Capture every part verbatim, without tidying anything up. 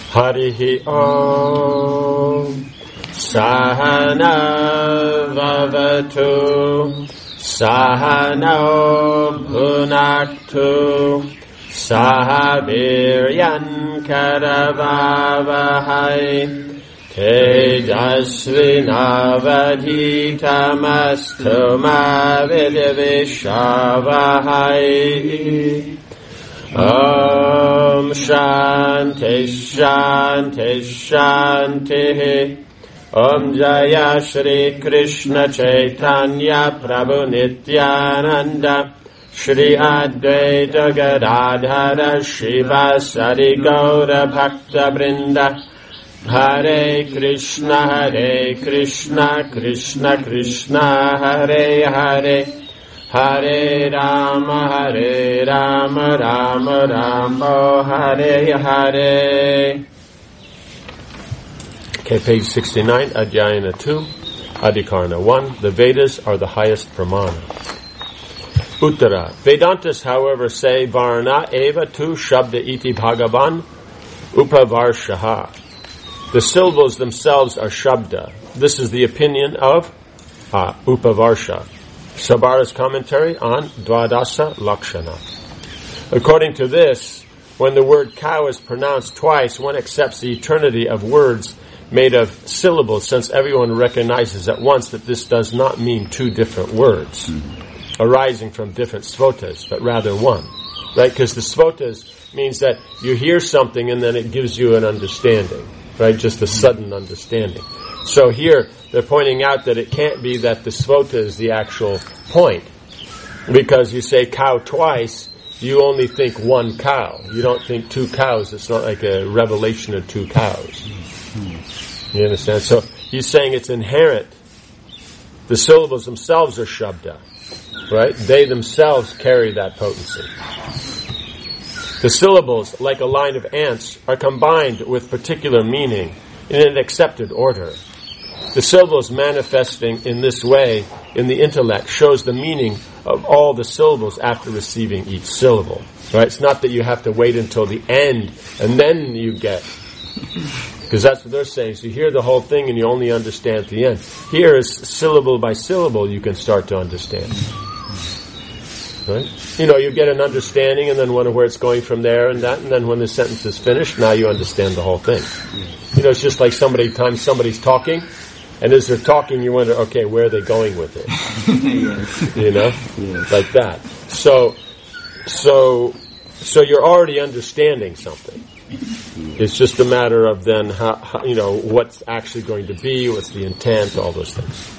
Harihi Om Sahana Vavatu Sahano Bhunaktu Sahaviryan Karavavahai Tejasvinavadhitamastu ma vidvishavahai. Om Shanti Shanti Shanti. Om Jaya Shri Krishna Chaitanya Prabhu Nityananda Shri Advaita Gadadhara Shivasari Gaura Bhakta Brinda. Hare Krishna Hare Krishna Krishna Krishna Hare Hare Hare Rama Hare Rama Rama Rama Hare Hare. Okay, page sixty-nine, Adhyayana two, Adhikarana one. The Vedas are the highest pramana. Uttara. Vedantas, however, say Varna eva tu shabda iti bhagavan upavarshaha. The syllables themselves are shabda. This is the opinion of uh, Upavarsha. Sabara's commentary on Dvadasa Lakshana. According to this, when the word cow is pronounced twice, one accepts the eternity of words made of syllables, since everyone recognizes at once that this does not mean two different words arising from different svotas, but rather one. Right? Because the svotas means that you hear something and then it gives you an understanding. Right? Just a sudden understanding. So here, they're pointing out that it can't be that the svota is the actual point. Because you say cow twice, you only think one cow. You don't think two cows. It's not like a revelation of two cows. You understand? So he's saying it's inherent. The syllables themselves are shabda. Right? They themselves carry that potency. The syllables, like a line of ants, are combined with particular meaning in an accepted order. The syllables manifesting in this way in the intellect shows the meaning of all the syllables after receiving each syllable. Right? It's not that you have to wait until the end and then you get. Because that's what they're saying. So you hear the whole thing and you only understand the end. Here is syllable by syllable you can start to understand. Right? You know, you get an understanding and then wonder where it's going from there and that, and then when the sentence is finished, now you understand the whole thing. You know, it's just like somebody, times somebody's talking, and as they're talking, you wonder, okay, where are they going with it? Yes. You know? Yes. Like that. So, so, so you're already understanding something. It's just a matter of then, how, how, you know, what's actually going to be, what's the intent, all those things.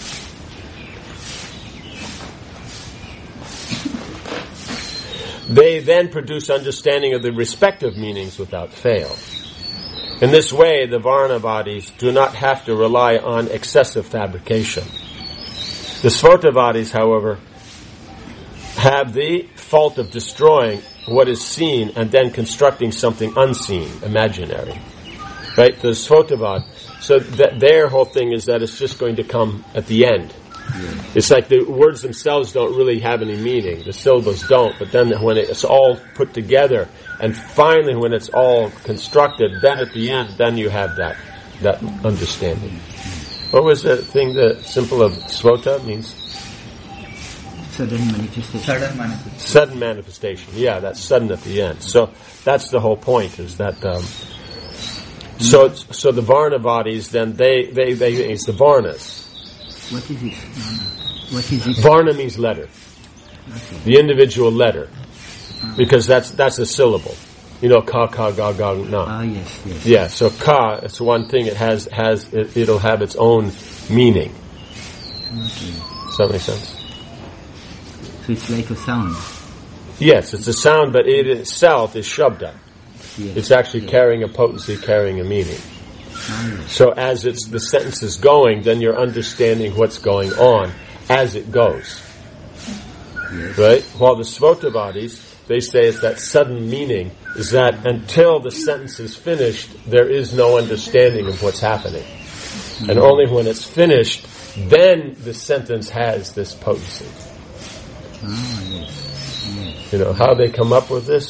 They then produce understanding of the respective meanings without fail. In this way, the Varna bodies do not have to rely on excessive fabrication. The Svota bodies, however, have the fault of destroying what is seen and then constructing something unseen, imaginary. Right? The Svota body. So that their whole thing is that it's just going to come at the end. Yeah. It's like the words themselves don't really have any meaning. The syllables don't. But then when it's all put together, and finally when it's all constructed, then at the end, then you have that that understanding. What was the thing, the symbol of Svota means? Sudden manifestation. Sudden manifestation. Sudden manifestation. Yeah, that's sudden at the end. So that's the whole point, is that... Um, so so the Varna bodies, then they, they, they it's the Varnas. What is it? What is it? Varna means letter. Okay. The individual letter. Uh, because that's that's a syllable. You know, ka, ka, ga, ga, na. Ah, yes, yes. Yeah, so ka, it's one thing, it has, has it, it'll have its own meaning. Okay. Does that make sense? So it's like a sound. Yes, it's a sound, but it itself is shabda. Yes. It's actually yes. carrying a potency, carrying a meaning. So as it's the sentence is going, then you're understanding what's going on as it goes. Yes. Right? While the Svota bodies, they say it's that sudden meaning, is that until the sentence is finished, there is no understanding of what's happening. Mm-hmm. And only when it's finished, then the sentence has this potency. Oh, yes. Yes. You know, how they come up with this,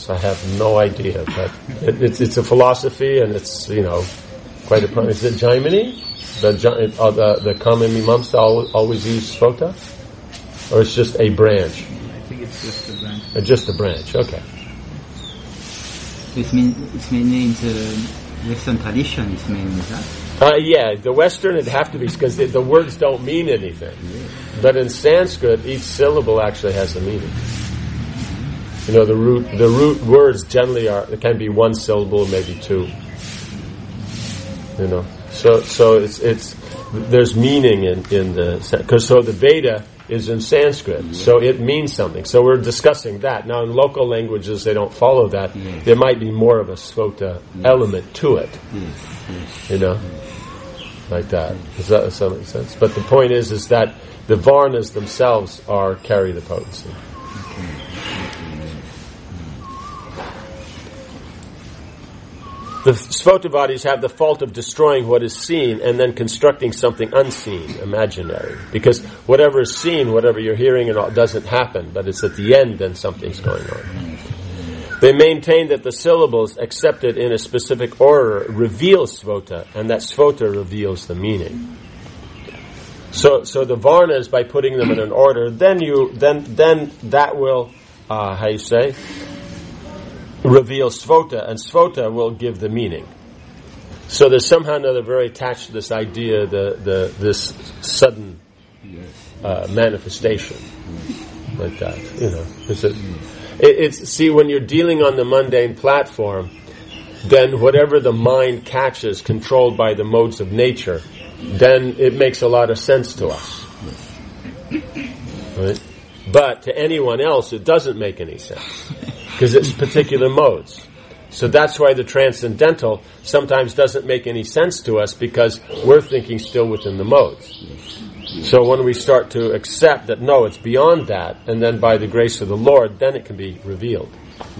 I have no idea, but it, it's it's a philosophy, and it's, you know, quite a problem. Is it Jaimini? The uh, the, the common Mimamsa always, always use Svota? Or it's just a branch? I think it's just a branch. Uh, just a branch, okay. It's, mean, it's mainly in the Western tradition, it's mainly that? Uh, yeah, the Western it'd have to be, because the, the words don't mean anything. Yeah. But in Sanskrit, each syllable actually has a meaning. You know, the root the root words generally are, it can be one syllable, maybe two. You know, so so it's it's there's meaning in in the, because so the Veda is in Sanskrit, yeah. So it means something. So we're discussing that now. In local languages, they don't follow that. Yeah. There might be more of a Svota yes. element to it. Yes. Yes. You know, yes. like that. Does that, does that make sense? But the point is, is that the Varnas themselves are carry the potency. Okay. The Svotavadis have the fault of destroying what is seen and then constructing something unseen, imaginary. Because whatever is seen, whatever you're hearing, and all, doesn't happen, but it's at the end then something's going on. They maintain that the syllables accepted in a specific order reveal Svota, and that Svota reveals the meaning. So, so the Varnas, by putting them in an order, then you, then, then that will, uh, how you say? reveal Svota, and Svota will give the meaning. So there's somehow or another very attached to this idea, the, the this sudden uh, manifestation, like that. You know, it's, a, it, it's see when you're dealing on the mundane platform, then whatever the mind catches, controlled by the modes of nature, then it makes a lot of sense to us. Right? But to anyone else, it doesn't make any sense. Because it's particular modes. So that's why the transcendental sometimes doesn't make any sense to us, because we're thinking still within the modes. So when we start to accept that, no, it's beyond that, and then by the grace of the Lord, then it can be revealed.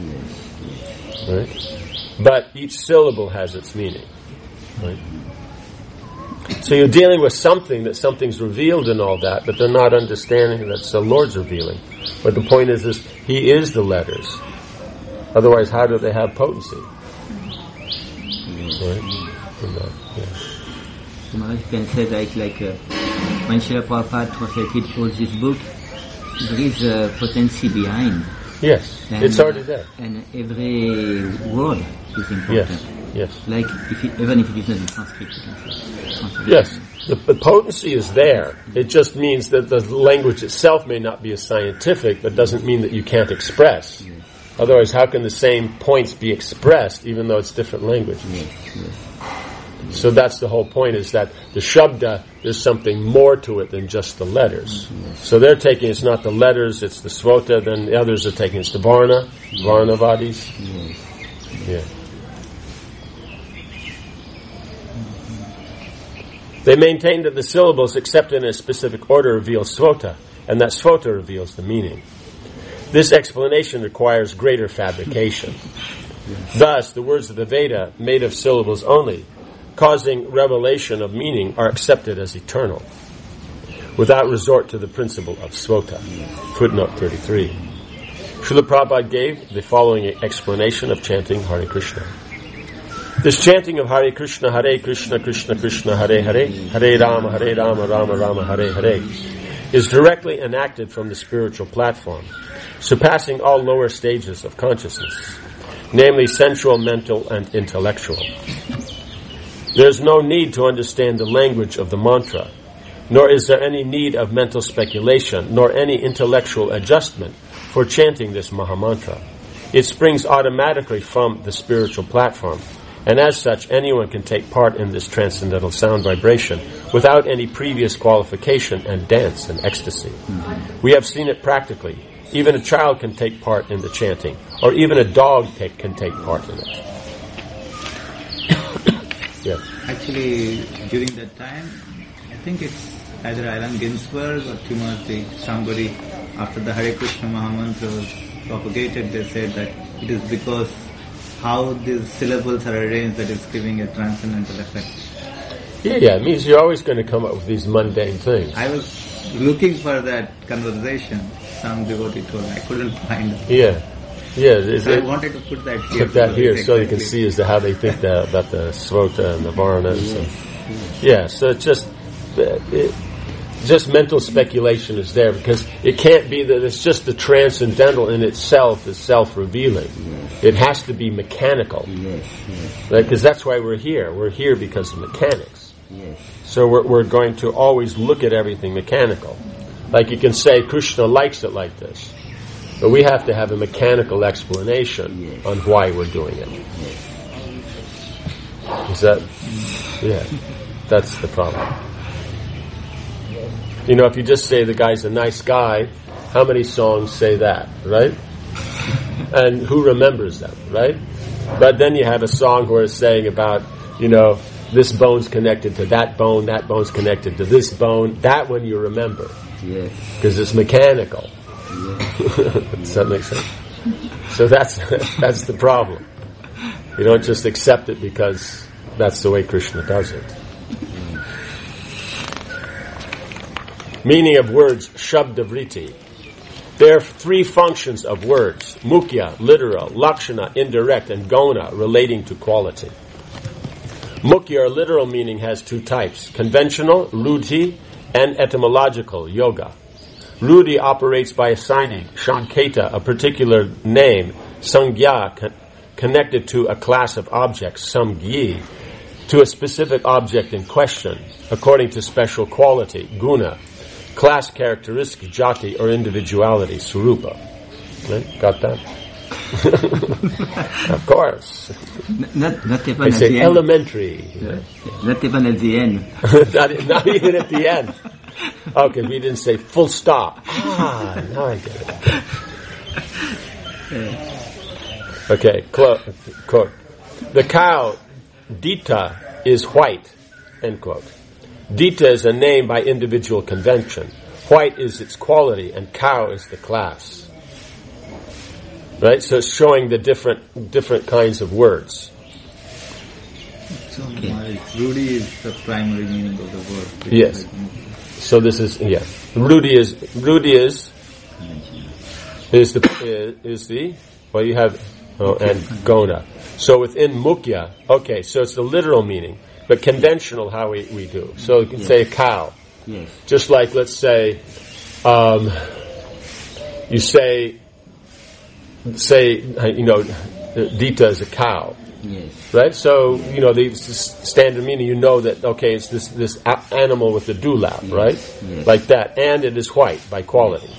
Right? But each syllable has its meaning. Right? So you're dealing with something, that something's revealed and all that, but they're not understanding that it's the Lord's revealing. But the point is, is He is the letters. Otherwise, how do they have potency? Right? That, yeah. So you can say that, like, uh, when Srila Prabhupada translated all this book, there is a potency behind. Yes, and, it's already there. And every word is important. Yes, yes. Like, if it, even if it is not in Sanskrit, you can say. Yes, the, the potency is there. It just means that the language itself may not be as scientific, but doesn't mean that you can't express. Yes. Otherwise, how can the same points be expressed, even though it's different language? Yes, yes. So that's the whole point, is that the Shabda, there's something more to it than just the letters. Yes. So they're taking, it's not the letters, it's the Svota, then the others are taking, it's the Varna, yes. Varnavadis. Yes. Yeah. They maintain that the syllables accepted in a specific order reveal Svota, and that Svota reveals the meaning. This explanation requires greater fabrication. Thus, the words of the Veda, made of syllables only, causing revelation of meaning, are accepted as eternal, without resort to the principle of Svota. Footnote thirty-three. Srila Prabhupada gave the following explanation of chanting Hare Krishna. This chanting of Hare Krishna, Hare Krishna, Krishna Krishna, Hare Hare, Hare Rama, Hare Rama, Rama Rama, Hare Hare, is directly enacted from the spiritual platform, surpassing all lower stages of consciousness, namely sensual, mental, and intellectual. There is no need to understand the language of the mantra, nor is there any need of mental speculation, nor any intellectual adjustment for chanting this Mahamantra. It springs automatically from the spiritual platform, and as such, anyone can take part in this transcendental sound vibration without any previous qualification and dance and ecstasy. Mm-hmm. We have seen it practically. Even a child can take part in the chanting, or even a dog take, can take part in it. Yeah. Actually, during that time, I think it's either Allen Ginsberg or Timothy, somebody, after the Hare Krishna Mahamantra was propagated, they said that it is because how these syllables are arranged that is giving a transcendental effect. Yeah, yeah, it means you're always going to come up with these mundane things. I was looking for that conversation, some devotee told me. I couldn't find it. Yeah. Yeah, is So I it, wanted to put that here. put that here so you can Exactly. see as to how they think that, about the Svota and the Varanas. Yes, And, yes. yeah, so it's just it, just mental speculation is there because it can't be that it's just the transcendental in itself is self-revealing. Yes. It has to be mechanical, Yes, yes, right? Because that's why we're here. We're here because of mechanics. yes. So we're, we're going to always look at everything mechanical. Like you can say Krishna likes it like this, but we have to have a mechanical explanation Yes. on why we're doing it. Yes. Is that? Yeah, that's the problem. You know, if you just say the guy's a nice guy, how many songs say that, right? And who remembers them, right? But then you have a song where it's saying about, you know, this bone's connected to that bone, that bone's connected to this bone. That one you remember Yes. because it's mechanical. Yes. Does that make sense? So that's that's the problem. You don't just accept it because that's the way Krishna does it. Meaning of words, shabda vritti. There are three functions of words: mukhya, literal; lakshana, indirect; and guna, relating to quality. Mukhya, or literal meaning, has two types: conventional, rudhi, and etymological, yoga. Rudhi operates by assigning shanketa, a particular name, sangya, con- connected to a class of objects, samgyi, to a specific object in question, according to special quality, guna, class characteristic, jati, or individuality, surupa. Right? Got that? Of course. N- Not, not even I at say the end. elementary. Yeah. Not even at the end. not, not even at the end. Okay, we didn't say full stop. Ah, now I get it. Okay, clo- quote. The cow, Dita, is white, end quote. Dita is a name by individual convention. White is its quality, and cow is the class. Right? So it's showing the different different kinds of words. So Maharaj, Rudy is the primary meaning of the word. Yes. So this is, yeah. Rudy is, Rudy is, is the, is, is the, well you have, oh, and gona. So within mukhya, okay, so it's the literal meaning, but conventional how we, we do. So you can Yes. say a cow. Yes. Just like, let's say, um, you say, say, you know, Dita is a cow. Yes. Right? So, you know, the s- standard meaning, you know that, okay, it's this, this a- animal with the dewlap, Yes. right? Yes. Like that. And it is white by quality.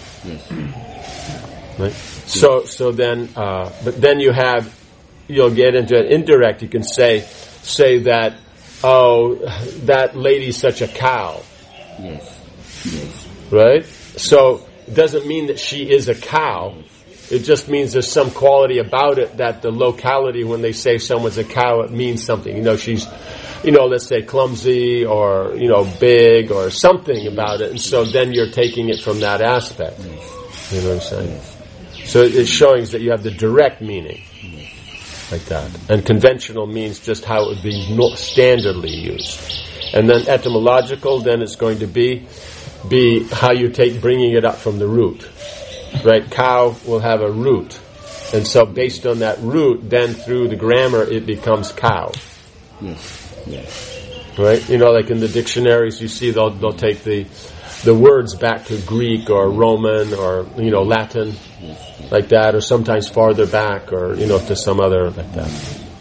Yes. Right? So, so then, uh, but then you have, you'll get into an indirect, you can say, say that, oh, that lady's such a cow. Yes. Yes. Right? So, it doesn't mean that she is a cow. It just means there's some quality about it that the locality, when they say someone's a cow, it means something. You know, she's, you know, let's say clumsy or, you know, big or something about it. And so then you're taking it from that aspect. You know what I'm saying? So it's showing that you have the direct meaning. Like that. And conventional means just how it would be no- standardly used. And then etymological, then it's going to be, be how you take bringing it up from the root. Right, cow will have a root, and so based on that root, then through the grammar it becomes cow. Yes. Yes. Right, you know, like in the dictionaries, you see they'll they'll take the the words back to Greek or Roman or you know Latin, Yes. like that, or sometimes farther back, or you know to some other like that.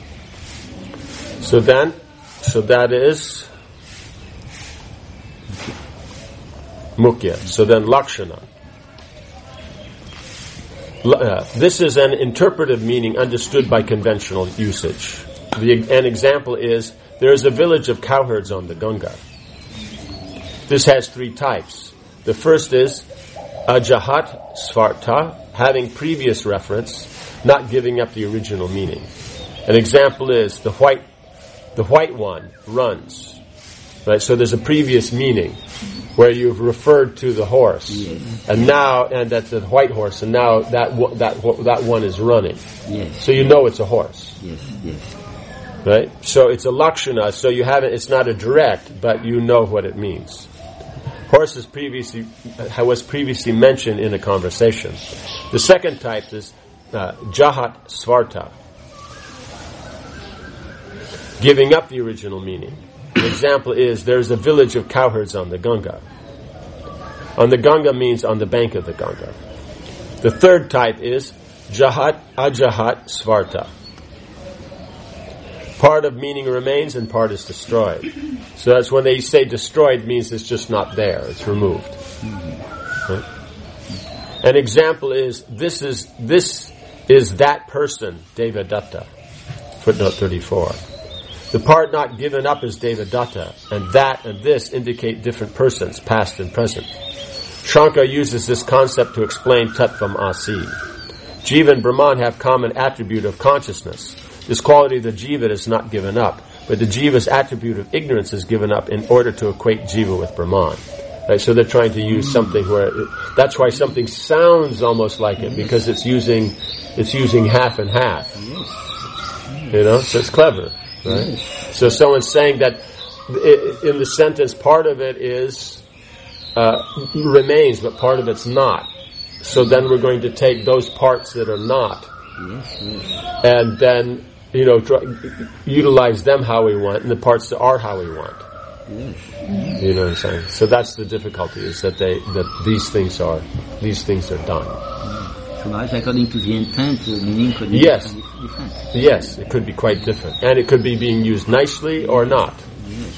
So then, so that is mukhya. So then lakshana. Uh, this is an interpretive meaning understood by conventional usage. The, an example is, there is a village of cowherds on the Ganga. This has three types. The first is ajahat svarta, having previous reference, not giving up the original meaning. An example is, the white, the white one runs. Right? So there's a previous meaning where you've referred to the horse, Yes. and now, and that's the white horse, and now that wo- that wo- that one is running. Yes. So you know it's a horse, Yes. Yes. right? So it's a lakshana. So you haven't. It's not a direct, but you know what it means. Horse is previously was previously mentioned in a conversation. The second type is uh, Jahat Svarta, giving up the original meaning. An example is, there's a village of cowherds on the Ganga. On the Ganga means on the bank of the Ganga. The third type is Jahat Ajahat Svarta. Part of meaning remains and part is destroyed. So that's when they say destroyed, means it's just not there, it's removed. Mm-hmm. Right? An example is, this is this is that person, Devadatta. Footnote thirty-four. The part not given up is Devadatta, and that and this indicate different persons, past and present. Shankara uses this concept to explain Tattvam Asi. Jiva and Brahman have common attribute of consciousness. This quality of the Jiva is not given up, but the Jiva's attribute of ignorance is given up in order to equate Jiva with Brahman. Right, so they're trying to use something where, it, that's why something sounds almost like it, because it's using, it's using half and half. You know, so it's clever. Right? So someone's saying that in the sentence, part of it is uh, remains, but part of it's not. So then we're going to take those parts that are not, and then you know try, utilize them how we want, and the parts that are how we want. You know what I'm saying? So that's the difficulty: is that they that these things are these things are done. So according to the intent, the meaning could be yes. different. Yes, it could be quite different. And it could be being used nicely or not. Yes.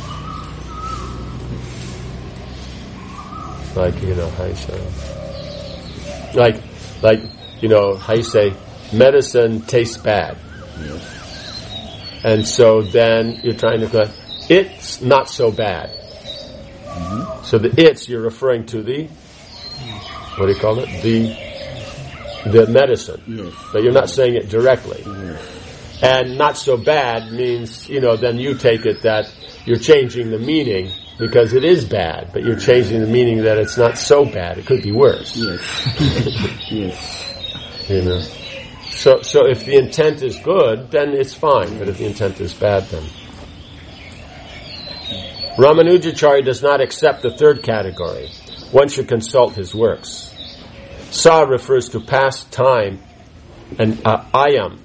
Like, you know, how you say, like, like, you know, how you say, medicine tastes bad. Yes. And so then you're trying to go, it's not so bad. Mm-hmm. So the it's, you're referring to the, what do you call it? The, the medicine. Yes. But you're not saying it directly. Yes. And not so bad means, you know, then you take it that you're changing the meaning because it is bad, but you're changing the meaning that it's not so bad. It could be worse. Yes. Yes. You know. So, so if the intent is good, then it's fine. But if the intent is bad, then Ramanujacharya does not accept the third category. One should consult his works. Sa refers to past time, and uh, ayam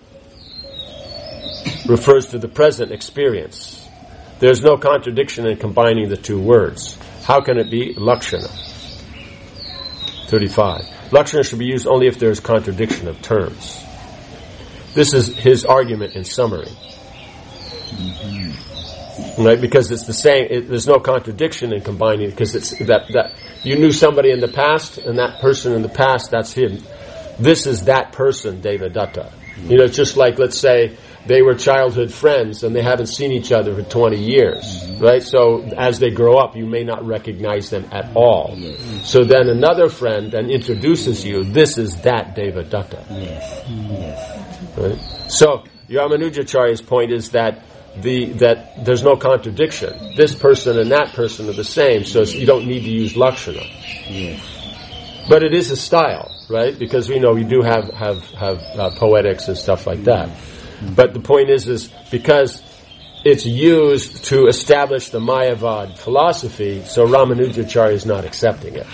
refers to the present experience. There's no contradiction in combining the two words. How can it be lakshana? thirty-five. Lakshana should be used only if there is contradiction of terms. This is his argument in summary. Mm-hmm. Right? Because it's the same, it, there's no contradiction in combining, because it's that, that you knew somebody in the past, and that person in the past, that's him. This is that person, Devadatta. Mm-hmm. You know, it's just like, let's say, they were childhood friends and they haven't seen each other for twenty years, mm-hmm. right? So as they grow up, you may not recognize them at all. Mm-hmm. So then another friend then introduces you, this is that Devadatta. Yes. Yes. Right? So Ramanujacharya's point is that the that there's no contradiction. This person and that person are the same, so you don't need to use lakshana. Yes. But it is a style, right? Because we know we do have have have uh, poetics and stuff like that. Mm-hmm. But the point is, is because it's used to establish the Mayavad philosophy, so Ramanujacharya is not accepting it.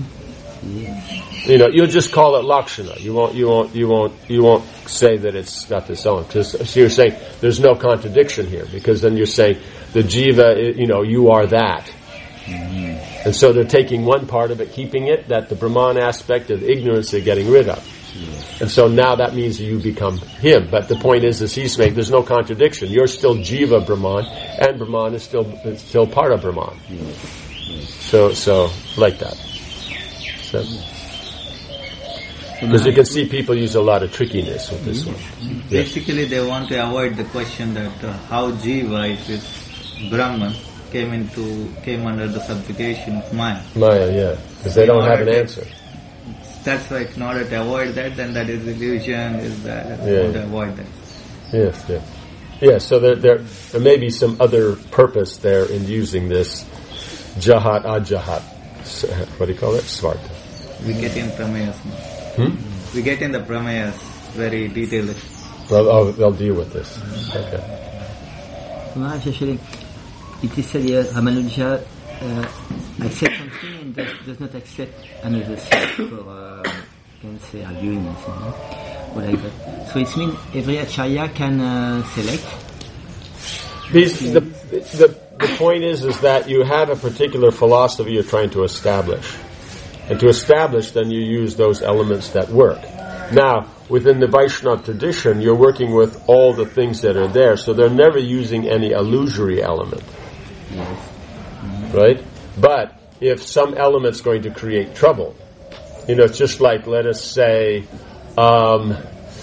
Yes. You know, you'll just call it lakshana. You won't, you won't, you won't, you won't say that it's got this own. Because so you're saying there's no contradiction here, because then you're saying the jiva, you know, you are that. Mm-hmm. And so they're taking one part of it, keeping it, that the Brahman aspect of ignorance they're getting rid of. Yes. And so now that means you become him. But the point is, as he's saying, there's no contradiction. You're still jiva Brahman, and Brahman is still is still part of Brahman. Yes. Yes. So, so like that. So, because you can see people use a lot of trickiness with this one. Yes. Basically, they want to avoid the question that uh, how jiva, if it's Brahman, came into came under the subjugation of Maya. Maya, yeah, because they don't have an answer. That's why, in order to avoid that, then that is illusion. Is that yeah. want to avoid that? Yes, yes, yes. So there, there, there may be some other purpose there in using this jahat ajahat. What do you call it? Svarta. We get in pramayas. Hmm? We get in the pramayas very detailed. Well, oh, they'll deal with this. Okay. Maharaj, actually, it is said here, Ramanuja uh, accepts something and does, does not accept another thing for, uh, can say, arguments. You know? like that. So it means every acharya can uh, select. These, the, the, the point is, is that you have a particular philosophy you're trying to establish. And to establish, then you use those elements that work. Now, within the Vaishnava tradition, you're working with all the things that are there, so they're never using any illusory element. Yes. Mm-hmm. Right? But if some element's going to create trouble, you know, it's just like, let us say, um,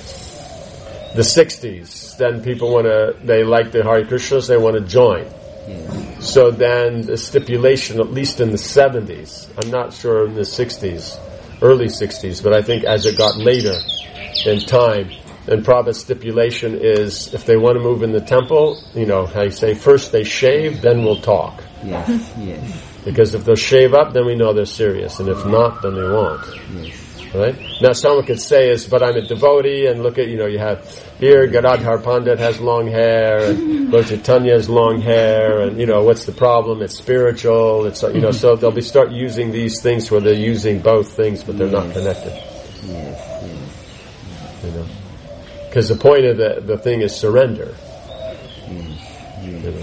the sixties, then people want to, they like the Hare Krishnas, they want to join. Yes. So then the stipulation, at least in the seventies, I'm not sure in the sixties, early sixties, but I think as it got later in time, then Prabhupada's stipulation is, if they want to move in the temple, you know, how you say, first they shave, then we'll talk. Yes, yes. Because if they'll shave up, then we know they're serious, and if not, then they won't. Yes. Right? Now someone could say is, but I'm a devotee, and look at, you know, you have here Gadadhar Pandit has long hair, and Lord Chaitanya has long hair, and you know, what's the problem? It's spiritual, it's, you know, so they'll be start using these things where they're using both things, but they're yes. not connected. Yes, yes. You know? Because the point of the, the thing is surrender. Yes, yes. You know?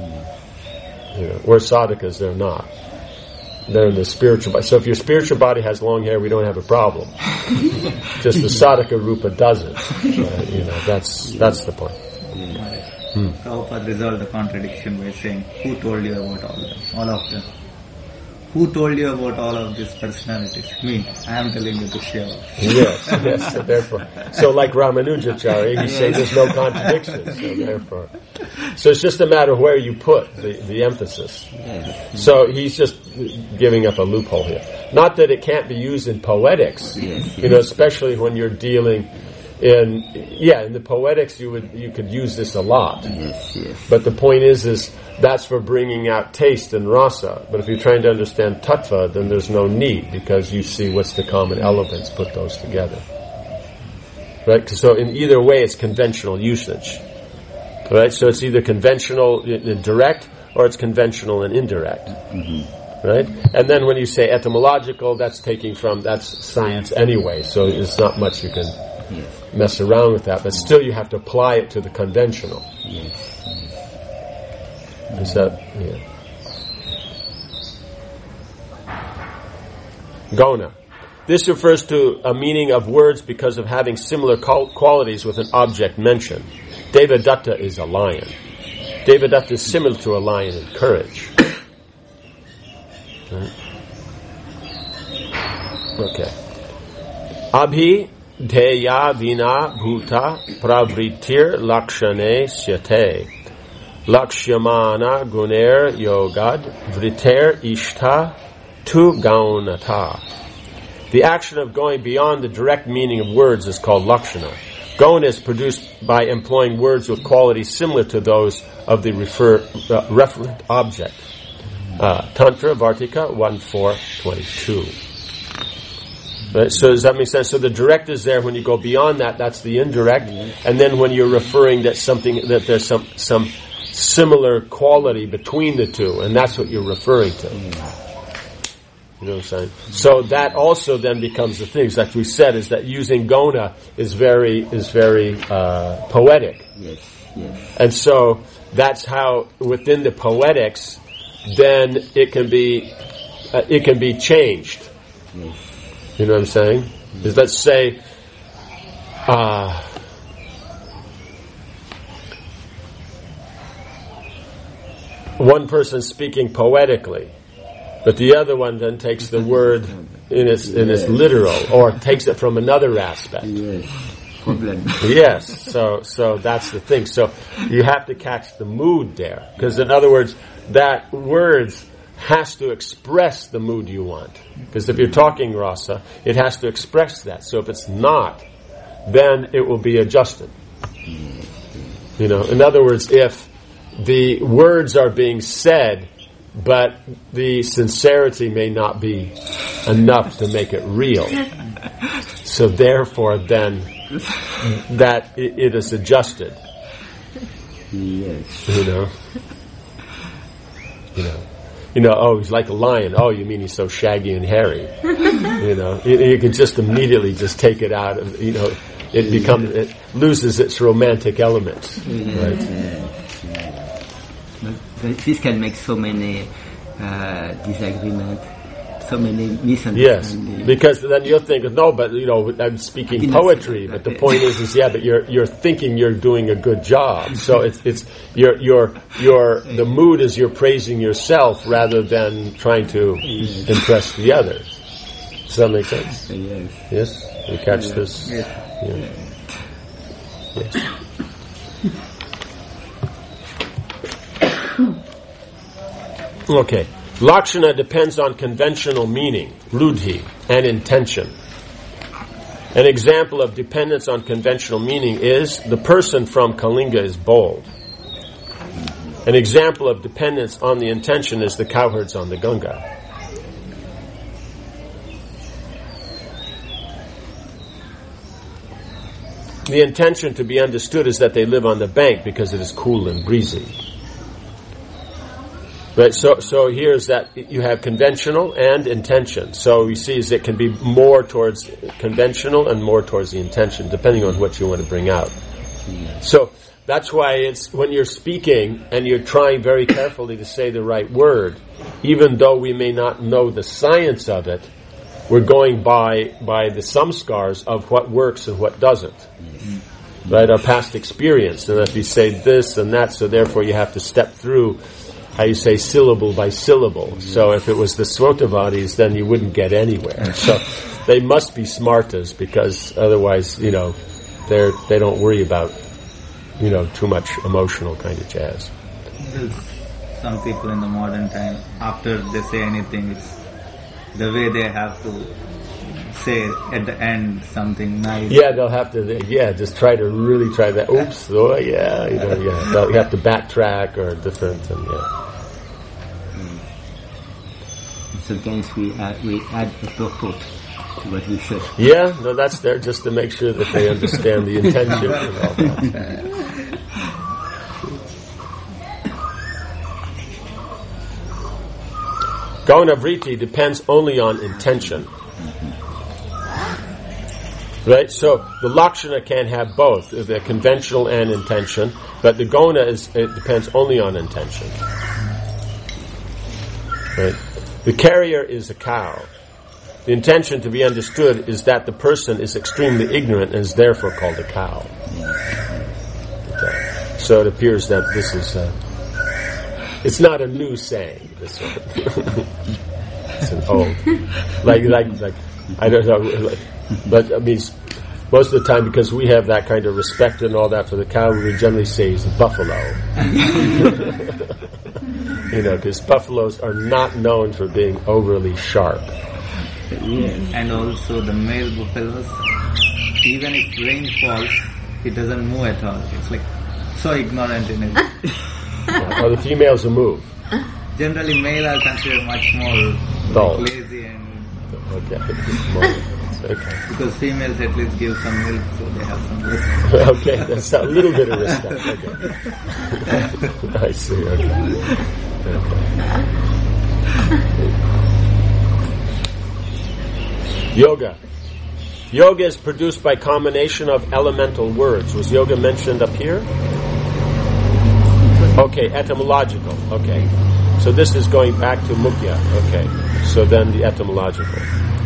Yes. You know, we're sadhakas, they're not. They're in the spiritual body. So if your spiritual body has long hair, we don't have a problem. Just the sadhaka rupa doesn't. Uh, you know, that's that's the point. Hmm. Prabhupada resolved the contradiction by saying, who told you about all them? All of them. Who told you about all of these personalities? Me. I am telling you to share. Yes, yes. So therefore, so like Ramanujacharya, he's saying there's no contradiction. So therefore, so it's just a matter of where you put the, the emphasis. So he's just giving up a loophole here. Not that it can't be used in poetics, you know, especially when you're dealing in, yeah, in the poetics you would you could use this a lot. Yes, yes. But the point is, is that's for bringing out taste and rasa. But if you're trying to understand tattva, then there's no need, because you see what's the common elements, put those together. Right? So in either way, it's conventional usage. Right? So it's either conventional and direct, or it's conventional and indirect. Mm-hmm. Right? And then when you say etymological, that's taking from, that's science anyway, so it's not much you can yes. mess around with that, but still you have to apply it to the conventional. Yes. Is that, yeah. Gona. This refers to a meaning of words because of having similar qualities with an object mentioned. Devadatta is a lion. Devadatta is similar to a lion in courage. Right. Okay. Abhi dheya vina bhuta pravritir lakshane syate. Lakshyamana guner yogad vriter ishta tu gaunata. The action of going beyond the direct meaning of words is called lakshana. Gauna is produced by employing words with qualities similar to those of the refer, uh, referent object. Uh, Tantra Vartika one four twenty-two. Right? So does that make sense? So the direct is there when you go beyond that, that's the indirect. And then when you're referring that something, that there's some, some similar quality between the two, and that's what you're referring to. You know what I'm saying? So that also then becomes the thing. Like we said, is that using gona is very is very uh, poetic. Yes, yes. And so that's how within the poetics, then it can be uh, it can be changed. Yes. You know what I'm saying? Yes. Is let's say. Uh, one person speaking poetically, but the other one then takes the word in its in its literal, or takes it from another aspect. Yes, problem. Yes, so so that's the thing. So you have to catch the mood there, because in other words, that words has to express the mood you want. Because if you're talking rasa, it has to express that. So if it's not, then it will be adjusted. You know, in other words, if the words are being said, but the sincerity may not be enough to make it real. So therefore, then that it, it is adjusted. Yes. You know. You know. You know. Oh, he's like a lion. Oh, you mean he's so shaggy and hairy? You know. You, you can just immediately just take it out of. You know. it becomes, it loses its romantic element. Yeah, right? yes, yes. But this can make so many uh, disagreements, so many Yes, misunderstandings. because then you'll think, no, but you know, I'm speaking poetry. But the point is, is yeah, but you're you're thinking you're doing a good job. So it's it's your your your the mood is you're praising yourself rather than trying to impress the others. Does that make sense? Yes. Yes, you catch Yes. this. Yes. Yeah. Yes. Okay. Lakshana depends on conventional meaning, rudhi, and intention. An example of dependence on conventional meaning is the person from Kalinga is bold. An example of dependence on the intention is the cowherds on the Ganga. The intention to be understood is that they live on the bank because it is cool and breezy. Right, so so here's that you have conventional and intention. So you see is it can be more towards conventional and more towards the intention, depending on what you want to bring out. So that's why it's when you're speaking and you're trying very carefully to say the right word, even though we may not know the science of it, we're going by by the samskars of what works and what doesn't. Right, our past experience. And if you say this and that, so therefore you have to step through how you say syllable by syllable. So if it was the Srotavadis, then you wouldn't get anywhere. So they must be smartas, because otherwise, you know, they're they don't worry about, you know, too much emotional kind of jazz. There's some people in the modern time, after they say anything, it's the way they have to say at the end something nice. Yeah, they'll have to. Yeah, just try to really try that. Oops, oh yeah, you know, yeah. They'll, you have to backtrack or different, and yeah. Sometimes we add, we add a purport to what we should. Yeah, no, that's there just to make sure that they understand the intention of all that. Gauna-vritti depends only on intention. Right, so the Lakshana can have both, the conventional and intention, but the Gona is, it depends only on intention. Right. The carrier is a cow. The intention to be understood is that the person is extremely ignorant and is therefore called a cow. Okay. So it appears that this is, uh, it's not a new saying, this one. It's an old, like, like, like, I don't know, like, but I mean, most of the time, because we have that kind of respect and all that for the cow, we generally say he's a buffalo. You know, because buffaloes are not known for being overly sharp. Yes. And also the male buffaloes, even if rain falls, it doesn't move at all. It's like so ignorant in it. Yeah. Or the females will move. Generally, male are considered much more Dull. like, lazy and Okay. Okay. because females at least give some milk, so they have some respect. Okay, that's a little bit of respect. Okay. I see. Okay. Okay. Yoga. Yoga is produced by combination of elemental words. Was yoga mentioned up here? Okay, etymological. Okay. So this is going back to Mukhya. Okay. So then the etymological.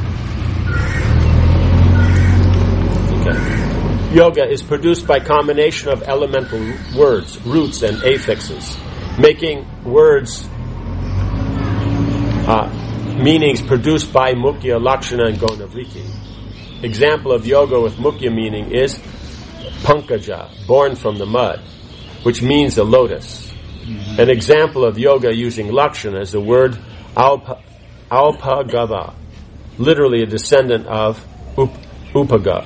Okay. Yoga is produced by combination of elemental words, roots, and affixes, making words uh, meanings produced by Mukhya, Lakshana, and Gauna-vritti. Example of yoga with Mukhya meaning is Pankaja, born from the mud, which means a lotus. Mm-hmm. An example of yoga using Lakshana is the word Alpa, Alpagava, literally a descendant of up, Upaga,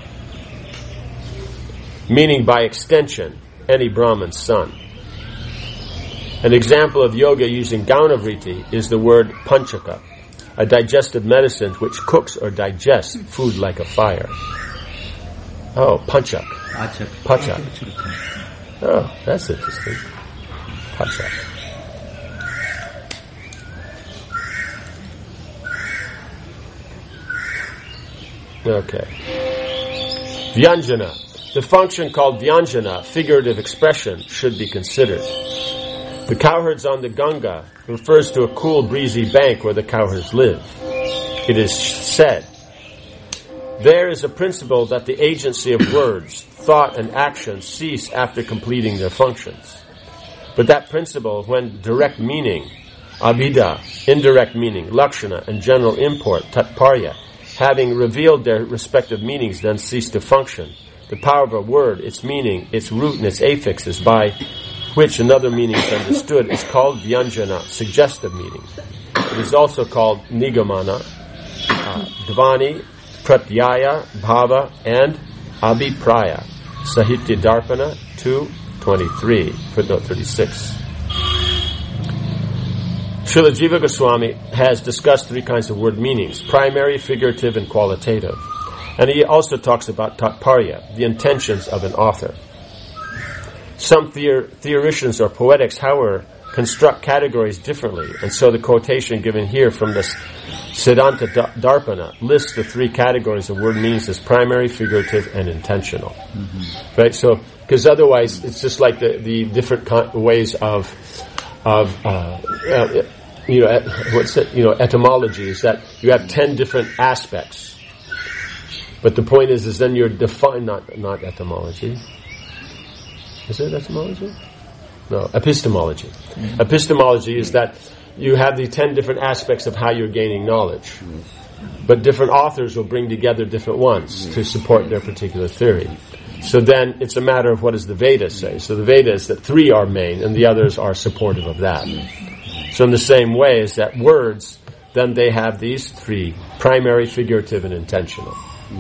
meaning by extension, any Brahman's son. An example of yoga using Gauna-vritti is the word Panchaka, a digestive medicine which cooks or digests food like a fire. Oh, Panchak. Pachak. Pachak. Oh, that's interesting. Pachak. Okay. Vyanjana. the function called Vyanjana, figurative expression, should be considered. The cowherds on the Ganga refers to a cool, breezy bank where the cowherds live. It is said, there is a principle that the agency of words, thought, and action cease after completing their functions. But that principle, when direct meaning, abhida, indirect meaning, lakshana, and general import, tatparya, having revealed their respective meanings, then cease to function. The power of a word, its meaning, its root, and its affixes, by which another meaning is understood, is called vyanjana, suggestive meaning. It is also called nigamana, uh, dvani, pratyaya, bhava, and abhipraya. Sahitya Darpana two twenty-three, footnote thirty-six. Srila Jiva Goswami has discussed three kinds of word meanings, primary, figurative, and qualitative. And he also talks about tatparya, the intentions of an author. Some theor- theoricians or poetics, however, construct categories differently, and so the quotation given here from the Siddhanta Darpana lists the three categories of word meanings as primary, figurative, and intentional. Mm-hmm. Right? So, because otherwise it's just like the, the different con- ways of of uh, uh, you know et- what's it, you know etymology is that you have ten different aspects, but the point is is then you're define not not etymology. Is it etymology? No, epistemology. Mm-hmm. Epistemology is that you have the ten different aspects of how you're gaining knowledge. But different authors will bring together different ones to support their particular theory. So then it's a matter of what does the Vedas say. So the Vedas, that three are main and the others are supportive of that. So in the same way as that words, then they have these three, primary, figurative, and intentional.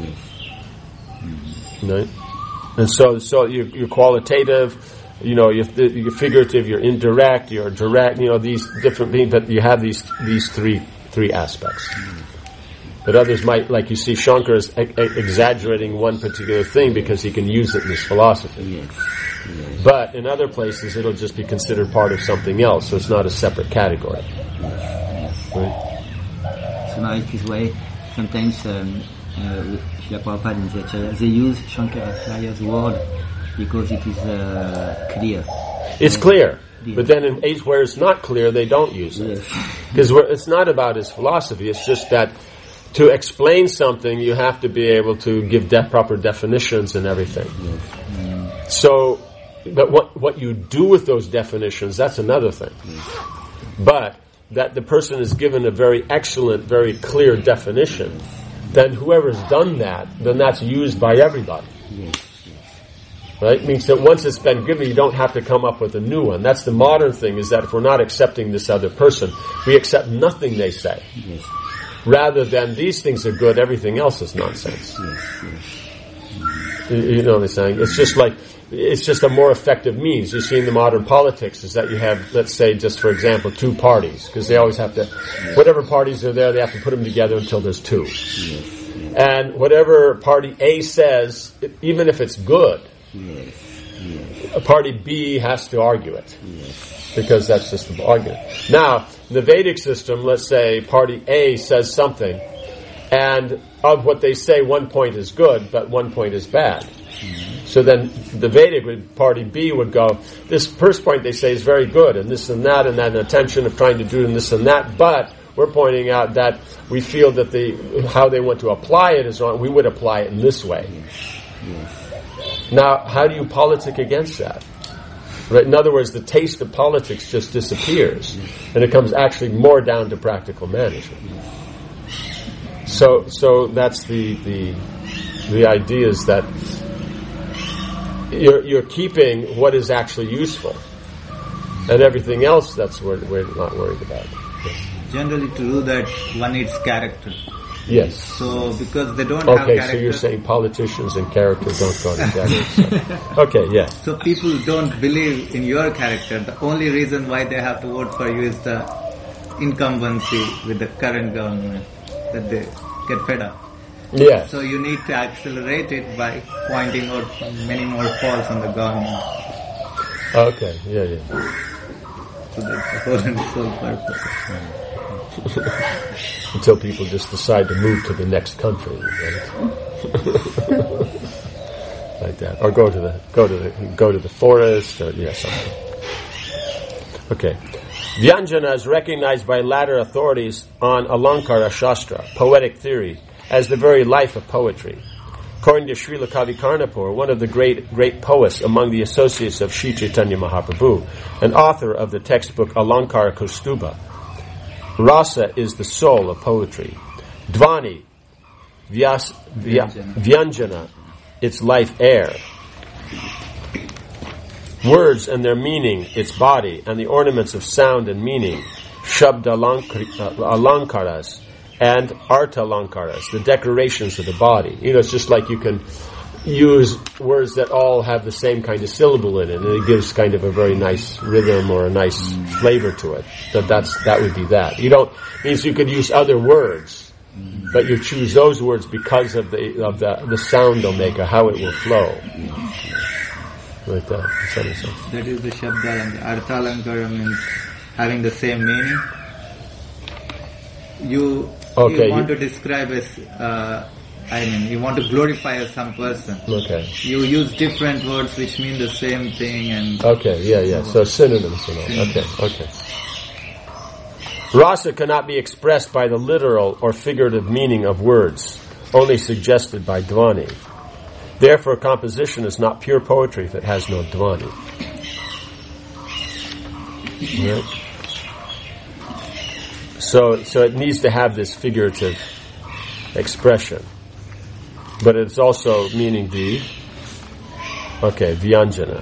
Right? And so, so you're, you're qualitative, you know, you're, you're figurative, you're indirect, you're direct, you know, these different things, but you have these these three three aspects. But others might, like you see, Shankara is e- e- exaggerating one particular thing because he can use it in his philosophy. Yes. Yes. But in other places, it'll just be considered part of something else, so it's not a separate category. Yes. Right? So now in this way, sometimes um, uh, Srila Prabhupada and the Acharyas, they use Shankaracharya's word because it is uh, clear. It's clear. Yeah. But then in age where it's not clear, they don't use it. Because yes. It's not about his philosophy, it's just that to explain something, you have to be able to give de- proper definitions and everything. Yes. Mm. So, but what what you do with those definitions, that's another thing. Yes. But that the person is given a very excellent, very clear definition, then whoever's done that, then that's used by everybody. Yes. Right? It means that once it's been given, you don't have to come up with a new one. That's the modern thing, is that if we're not accepting this other person, we accept nothing they say. Yes. Rather than these things are good, everything else is nonsense. Yes, yes. You, you know what I'm saying? It's just like, it's just a more effective means. You see in the modern politics is that you have, let's say, just for example, two parties, because they always have to, yes. Whatever parties are there, they have to put them together until there's two. Yes, yes. And whatever party A says, even if it's good, yes, yes. Party B has to argue it. Yes. Because that's just the argument. Now, in the Vedic system, let's say party A says something, and of what they say, one point is good, but one point is bad. Mm-hmm. So then the Vedic party B would go, this first point they say is very good, and this and that, and that intention of trying to do and this and that, but we're pointing out that we feel that the how they want to apply it is wrong. We would apply it in this way. Yes. Yes. Now, how do you politic against that? Right? In other words, the taste of politics just disappears, and it comes actually more down to practical management. So, so that's the the the idea is that you're you're keeping what is actually useful, and everything else that's what we're not worried about. Yes. Generally, to do that, one needs character. Yes. So, because they don't okay, have character... Okay, so you're saying politicians and character don't go together. So. Okay, yeah. So people don't believe in your character. The only reason why they have to vote for you is the incumbency with the current government, that they get fed up. Yes. So you need to accelerate it by pointing out many more faults on the government. Okay, yeah, yeah. So that's the whole and sole purpose. Until people just decide to move to the next country, right? like that, or go to the go to the go to the forest, or yeah, something. Okay, Vyanjana is recognized by latter authorities on Alankara Shastra, poetic theory, as the very life of poetry. According to Srila Kavikarnapur, one of the great great poets among the associates of Sri Chaitanya Mahaprabhu, and author of the textbook Alankara Kaustuba, rasa is the soul of poetry. Dvani, vyas, vya, Vyanjana, its life air. Words and their meaning, its body, and the ornaments of sound and meaning, Shabda Alankaras, and Artha Alankaras, the decorations of the body. You know, it's just like you can use words that all have the same kind of syllable in it, and it gives kind of a very nice rhythm or a nice flavor to it. So that's, that would be that. You don't, means you could use other words, but you choose those words because of the, of the, the sound they'll make, or how it will flow. Like that. Does that make sense? That is the Shabda and the Artha Alankara means having the same meaning. You, okay, you want you, to describe as, uh, I mean, you want to glorify some person. Okay. You use different words which mean the same thing and... Okay, yeah, yeah. So synonyms and all. Okay, okay. Rasa cannot be expressed by the literal or figurative meaning of words, only suggested by Dvani. Therefore, composition is not pure poetry if it has no Dvani. Right? So, so it needs to have this figurative expression. But it's also meaning the, okay, Vyanjana.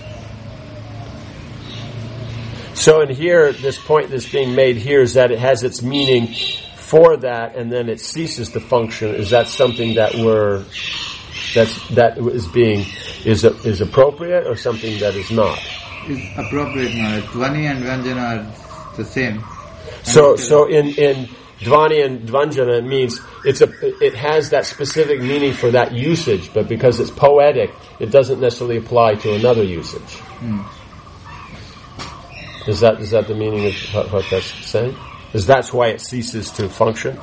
So in here, this point that's being made here is that it has its meaning for that, and then it ceases to function. Is that something that we're, that's, that is being, is is appropriate, or something that is not? It's appropriate now. Dvani and Vyanjana are the same. So, so in, in Dvani and Dvanjana, it means it's a, it has that specific meaning for that usage, but because it's poetic, it doesn't necessarily apply to another usage. Mm. Is that, is that the meaning of what, what that's saying? Is that's why it ceases to function?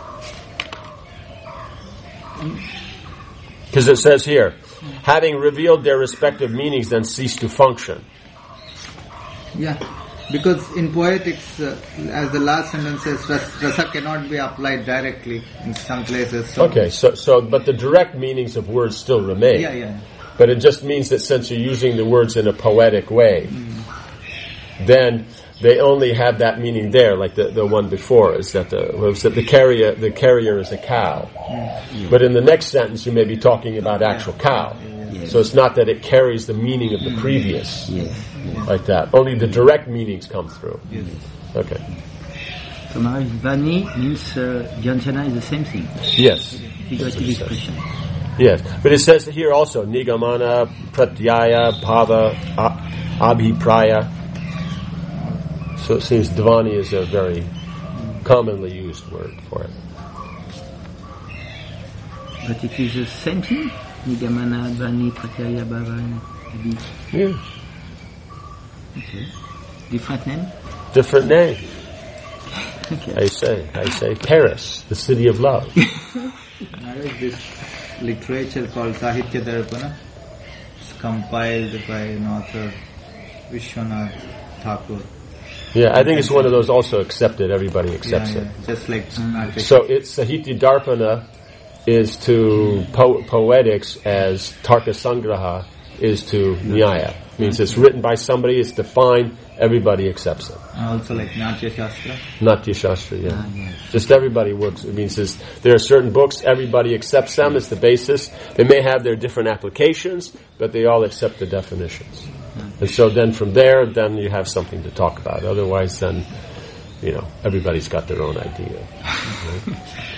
Because it says here, having revealed their respective meanings, then cease to function. Yeah. Because in poetics, uh, as the last sentence says, rasa cannot be applied directly in some places. So okay, so so but the direct meanings of words still remain. Yeah, yeah. But it just means that since you're using the words in a poetic way, mm. then they only have that meaning there, like the, the one before, is that the was that the carrier the carrier is a cow. Mm. But in the next sentence, you may be talking about actual cow. Yeah. So it's not that it carries the meaning of the previous. Yeah. Yeah. Like that. Only the direct meanings come through. Yes. Okay. So Maharaj, Vani means uh, Vyanjana is the same thing. Yes. Figurative expression. Yes. But it says here also, Nigamana, Pratyaya, Bhava, Abhipraya. So it seems Dvani is a very commonly used word for it. But it is the same thing? Nigamana, Dvani, Pratyaya, Bhava, Abhi. Yeah. Okay. Different name? Different name. Okay. I say, I say Paris, the city of love. Maharaj, this literature called Sahitya Darpana is compiled by an author, Vishwanath Thakur. Yeah, I think it's one of those also accepted, everybody accepts yeah, yeah. it. Just like mm. So it's Sahitya Darpana is to po- poetics as Tarka Sangraha is to Nyaya. Means it's written by somebody, it's defined, everybody accepts it. Also like Natya Shastra? Natya Shastra, yeah. Ah, yes. Just everybody works. It means it's, there are certain books, everybody accepts them as the basis. They may have their different applications, but they all accept the definitions. And so then from there, then you have something to talk about. Otherwise, then, you know, everybody's got their own idea. Right?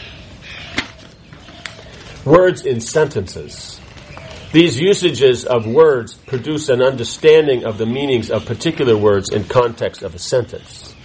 Words in sentences. These usages of words produce an understanding of the meanings of particular words in context of a sentence.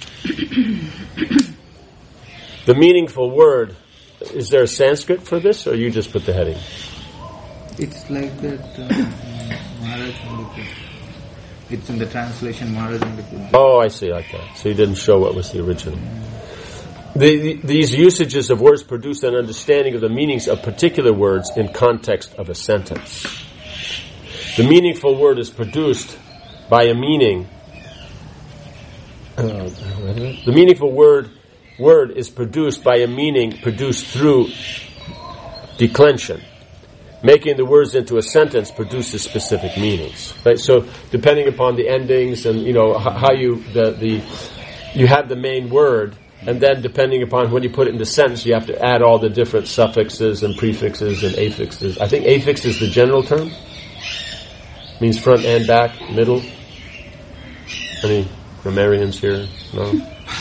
The meaningful word, is there a Sanskrit for this, or you just put the heading? It's like that, uh, Maharaj. It's in the translation, Maharaj. Oh, I see, like that. So you didn't show what was the original. The, the, these usages of words produce an understanding of the meanings of particular words in context of a sentence. The meaningful word is produced by a meaning. Uh, the meaningful word word is produced by a meaning produced through declension. Making the words into a sentence produces specific meanings. Right? So depending upon the endings and you know how you the the you have the main word, and then depending upon when you put it in the sentence, you have to add all the different suffixes and prefixes and affixes. I think affix is the general term. Means front and back, middle. Any grammarians here? No?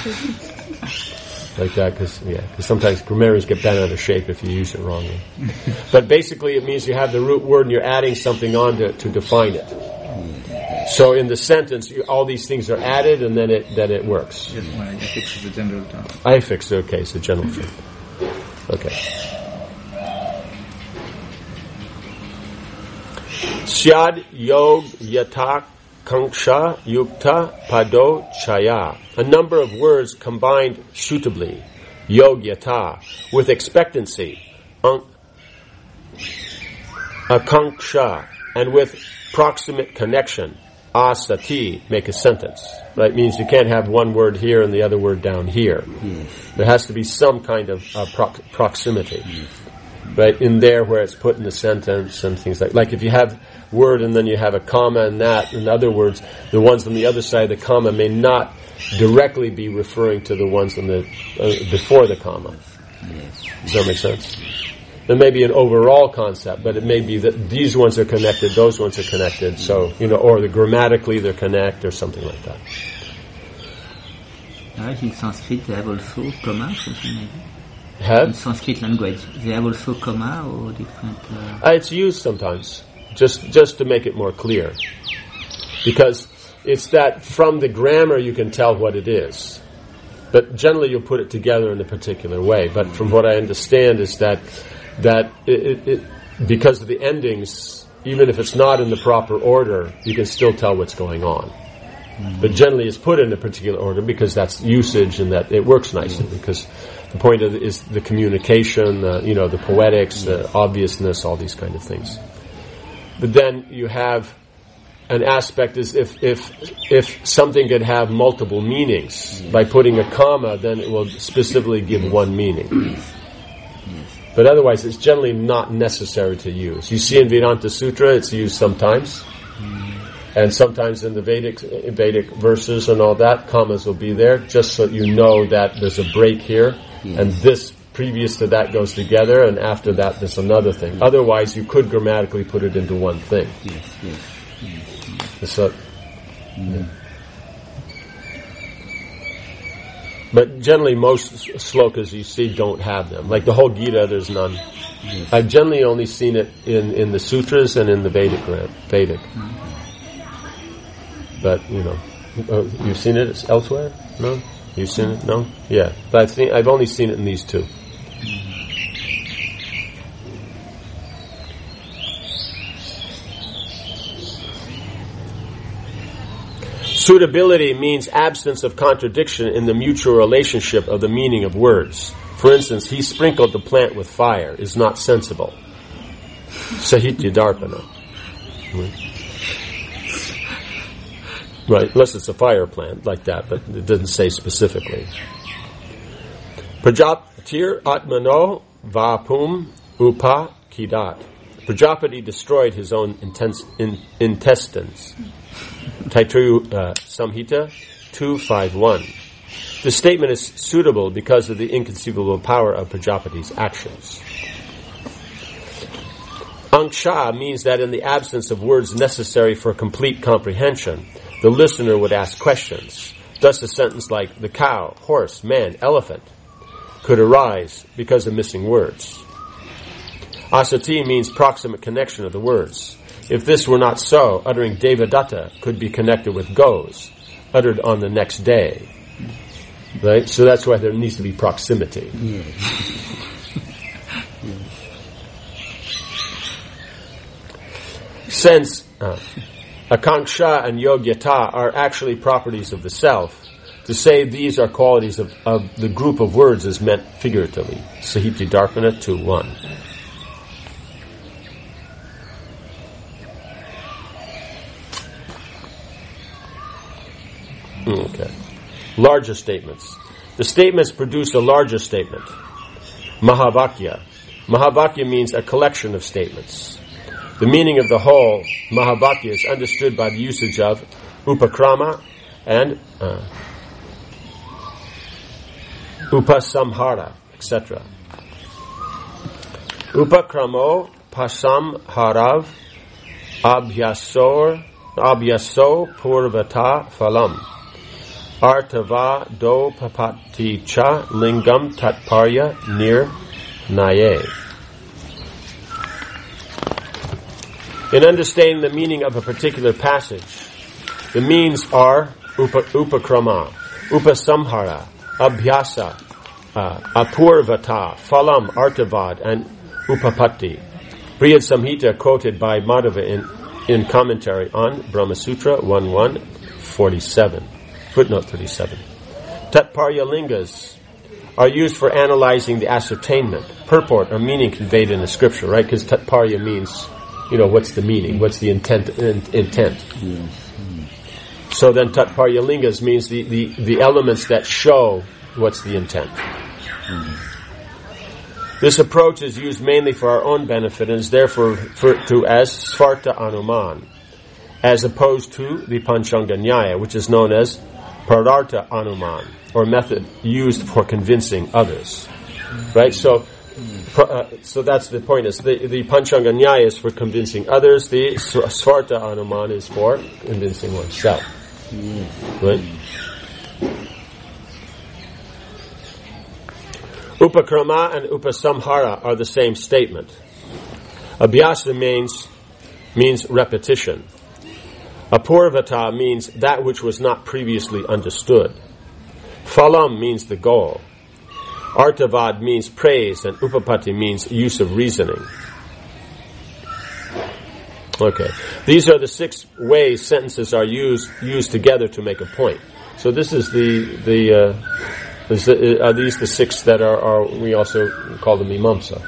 Like that, because yeah, because sometimes grammarians get bent out of shape if you use it wrongly. But basically it means you have the root word and you're adding something on to, to define it. So in the sentence, you, all these things are added and then it then it works. Yes, my affix is the general term. Affix, okay, it's a general term. Okay. Syad yog yatak kanksha yukta pado chaya. A number of words combined suitably. Yog yata. With expectancy. Un- akanksha. And with proximate connection. Asati. Make a sentence. Right? Means you can't have one word here and the other word down here. Yes. There has to be some kind of uh, pro- proximity. Yes. Right? In there where it's put in the sentence and things like like if you have word and then you have a comma and that, in other words, the ones on the other side of the comma may not directly be referring to the ones on the uh, before the comma. Yes. Does that make sense? There may be an overall concept, but it may be that these ones are connected, those ones are connected, so, you know, or the grammatically they're connect or something like that. In Sanskrit, they have also comma, something like that. Have? In Sanskrit language, they have also comma or different... Uh... Uh, it's used sometimes. Just just to make it more clear. Because it's that from the grammar you can tell what it is. But generally you'll put it together in a particular way. But from what I understand is that that it, it, it, because of the endings, even if it's not in the proper order, you can still tell what's going on. Mm-hmm. But generally it's put in a particular order because that's usage and that it works nicely. Mm-hmm. Because the point of it is the communication, uh, you know, the poetics, the mm-hmm. obviousness, all these kind of things. But then you have an aspect is if if if something could have multiple meanings, yes. by putting a comma, then it will specifically give one meaning. Yes. But otherwise, it's generally not necessary to use. You see in Vedanta Sutra, it's used sometimes, mm. and sometimes in the Vedic Vedic verses and all that, commas will be there, just so you know that there's a break here, yes. and this. Previous to that goes together, and after that there's another thing. Yes. Otherwise, you could grammatically put it into one thing. Yes, yes. yes, yes. So, mm. yeah. But generally, most slokas you see don't have them. Like the whole Gita, there's none. Yes. I've generally only seen it in, in the sutras and in the Vedic. Vedic. Mm-hmm. But you know, uh, you've seen it elsewhere? No. You've seen it? No? Yeah. But I've, seen, I've only seen it in these two. Suitability means absence of contradiction in the mutual relationship of the meaning of words. For instance, he sprinkled the plant with fire is not sensible. Sahitya Darpana. Right, unless it's a fire plant like that, but it doesn't say specifically. Prajapatir Atmano Vapum Upa Kidat. Prajapati destroyed his own intense, in, intestines. Taittiriya uh, Samhita two fifty-one. This statement is suitable because of the inconceivable power of Prajapati's actions. Anksha means that in the absence of words necessary for complete comprehension, the listener would ask questions. Thus a sentence like, the cow, horse, man, elephant, could arise because of missing words. Asati means proximate connection of the words. If this were not so, uttering Devadatta could be connected with goes, uttered on the next day. Right? So that's why there needs to be proximity. Yeah. Since uh, Akanksha and Yogyata are actually properties of the self, to say these are qualities of, of the group of words is meant figuratively. Sahitya Darpana two one. Okay. Larger statements. The statements produce a larger statement. Mahavakya. Mahavakya means a collection of statements. The meaning of the whole Mahavakya is understood by the usage of upakrama and uh, upasamhara, et cetera. Upakramo pasamharav abhyasor abhyaso purvata phalam artava do papati cha lingam tatparya nir naye. In understanding the meaning of a particular passage, the means are upa, upakrama, upasamhara, abhyasa, uh, apurvata, phalam, artavad, and upapatti. Brihad Samhita quoted by Madhava in, in commentary on Brahma Sutra eleven forty-seven, footnote thirty-seven. Tatparya lingas are used for analyzing the ascertainment, purport, or meaning conveyed in the scripture, right? Because tatparya means, you know, what's the meaning? What's the intent? In, intent. Yes. So then tatparya lingas means the, the, the elements that show what's the intent. Mm-hmm. This approach is used mainly for our own benefit and is therefore referred to as Svarta Anuman, as opposed to the Panchanga Nyaya, which is known as Parartha Anuman, or method used for convincing others. Right? So, uh, so that's the point. Is the, the Panchanga Nyaya is for convincing others. The Svarta Anuman is for convincing oneself. Right? Upakrama and upasamhara are the same statement. Abhyasa means means repetition. Apurvata means that which was not previously understood. Phalam means the goal. Artavad means praise, and upapati means use of reasoning. Okay. These are the six ways sentences are used used together to make a point. So this is the the uh, is the, are these the six that are, are we also call them mimamsa?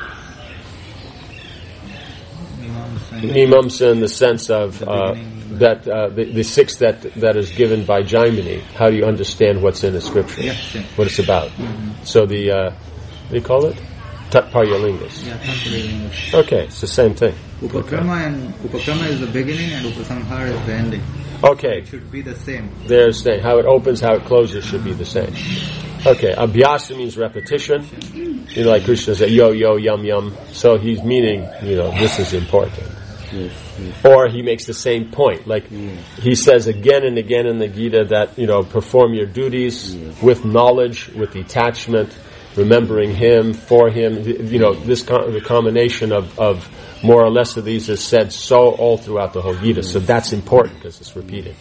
Mimamsa in the sense of uh, that uh, the, the six that that is given by Jaimini. How do you understand what's in the scripture? Yes, yes. What it's about. Mm-hmm. So the uh, what do you call it? Tatparya lingas. Yeah, Tatparya lingas. Okay, it's the same thing. Upakrama and Upakrama is the beginning and Upasamhara is the ending. Okay. It should be the same. They're saying how it opens, how it closes should be the same. Okay, abhyasa means repetition. You know, like Krishna said, yo, yo, yum, yum. So he's meaning, you know, this is important. Yes, yes. Or he makes the same point. Like Yes. he says again and again in the Gita that, you know, perform your duties Yes. with knowledge, with detachment, remembering him, for him. You know, this com- the combination of, of more or less of these is said so all throughout the whole Gita. So that's important because it's repeated.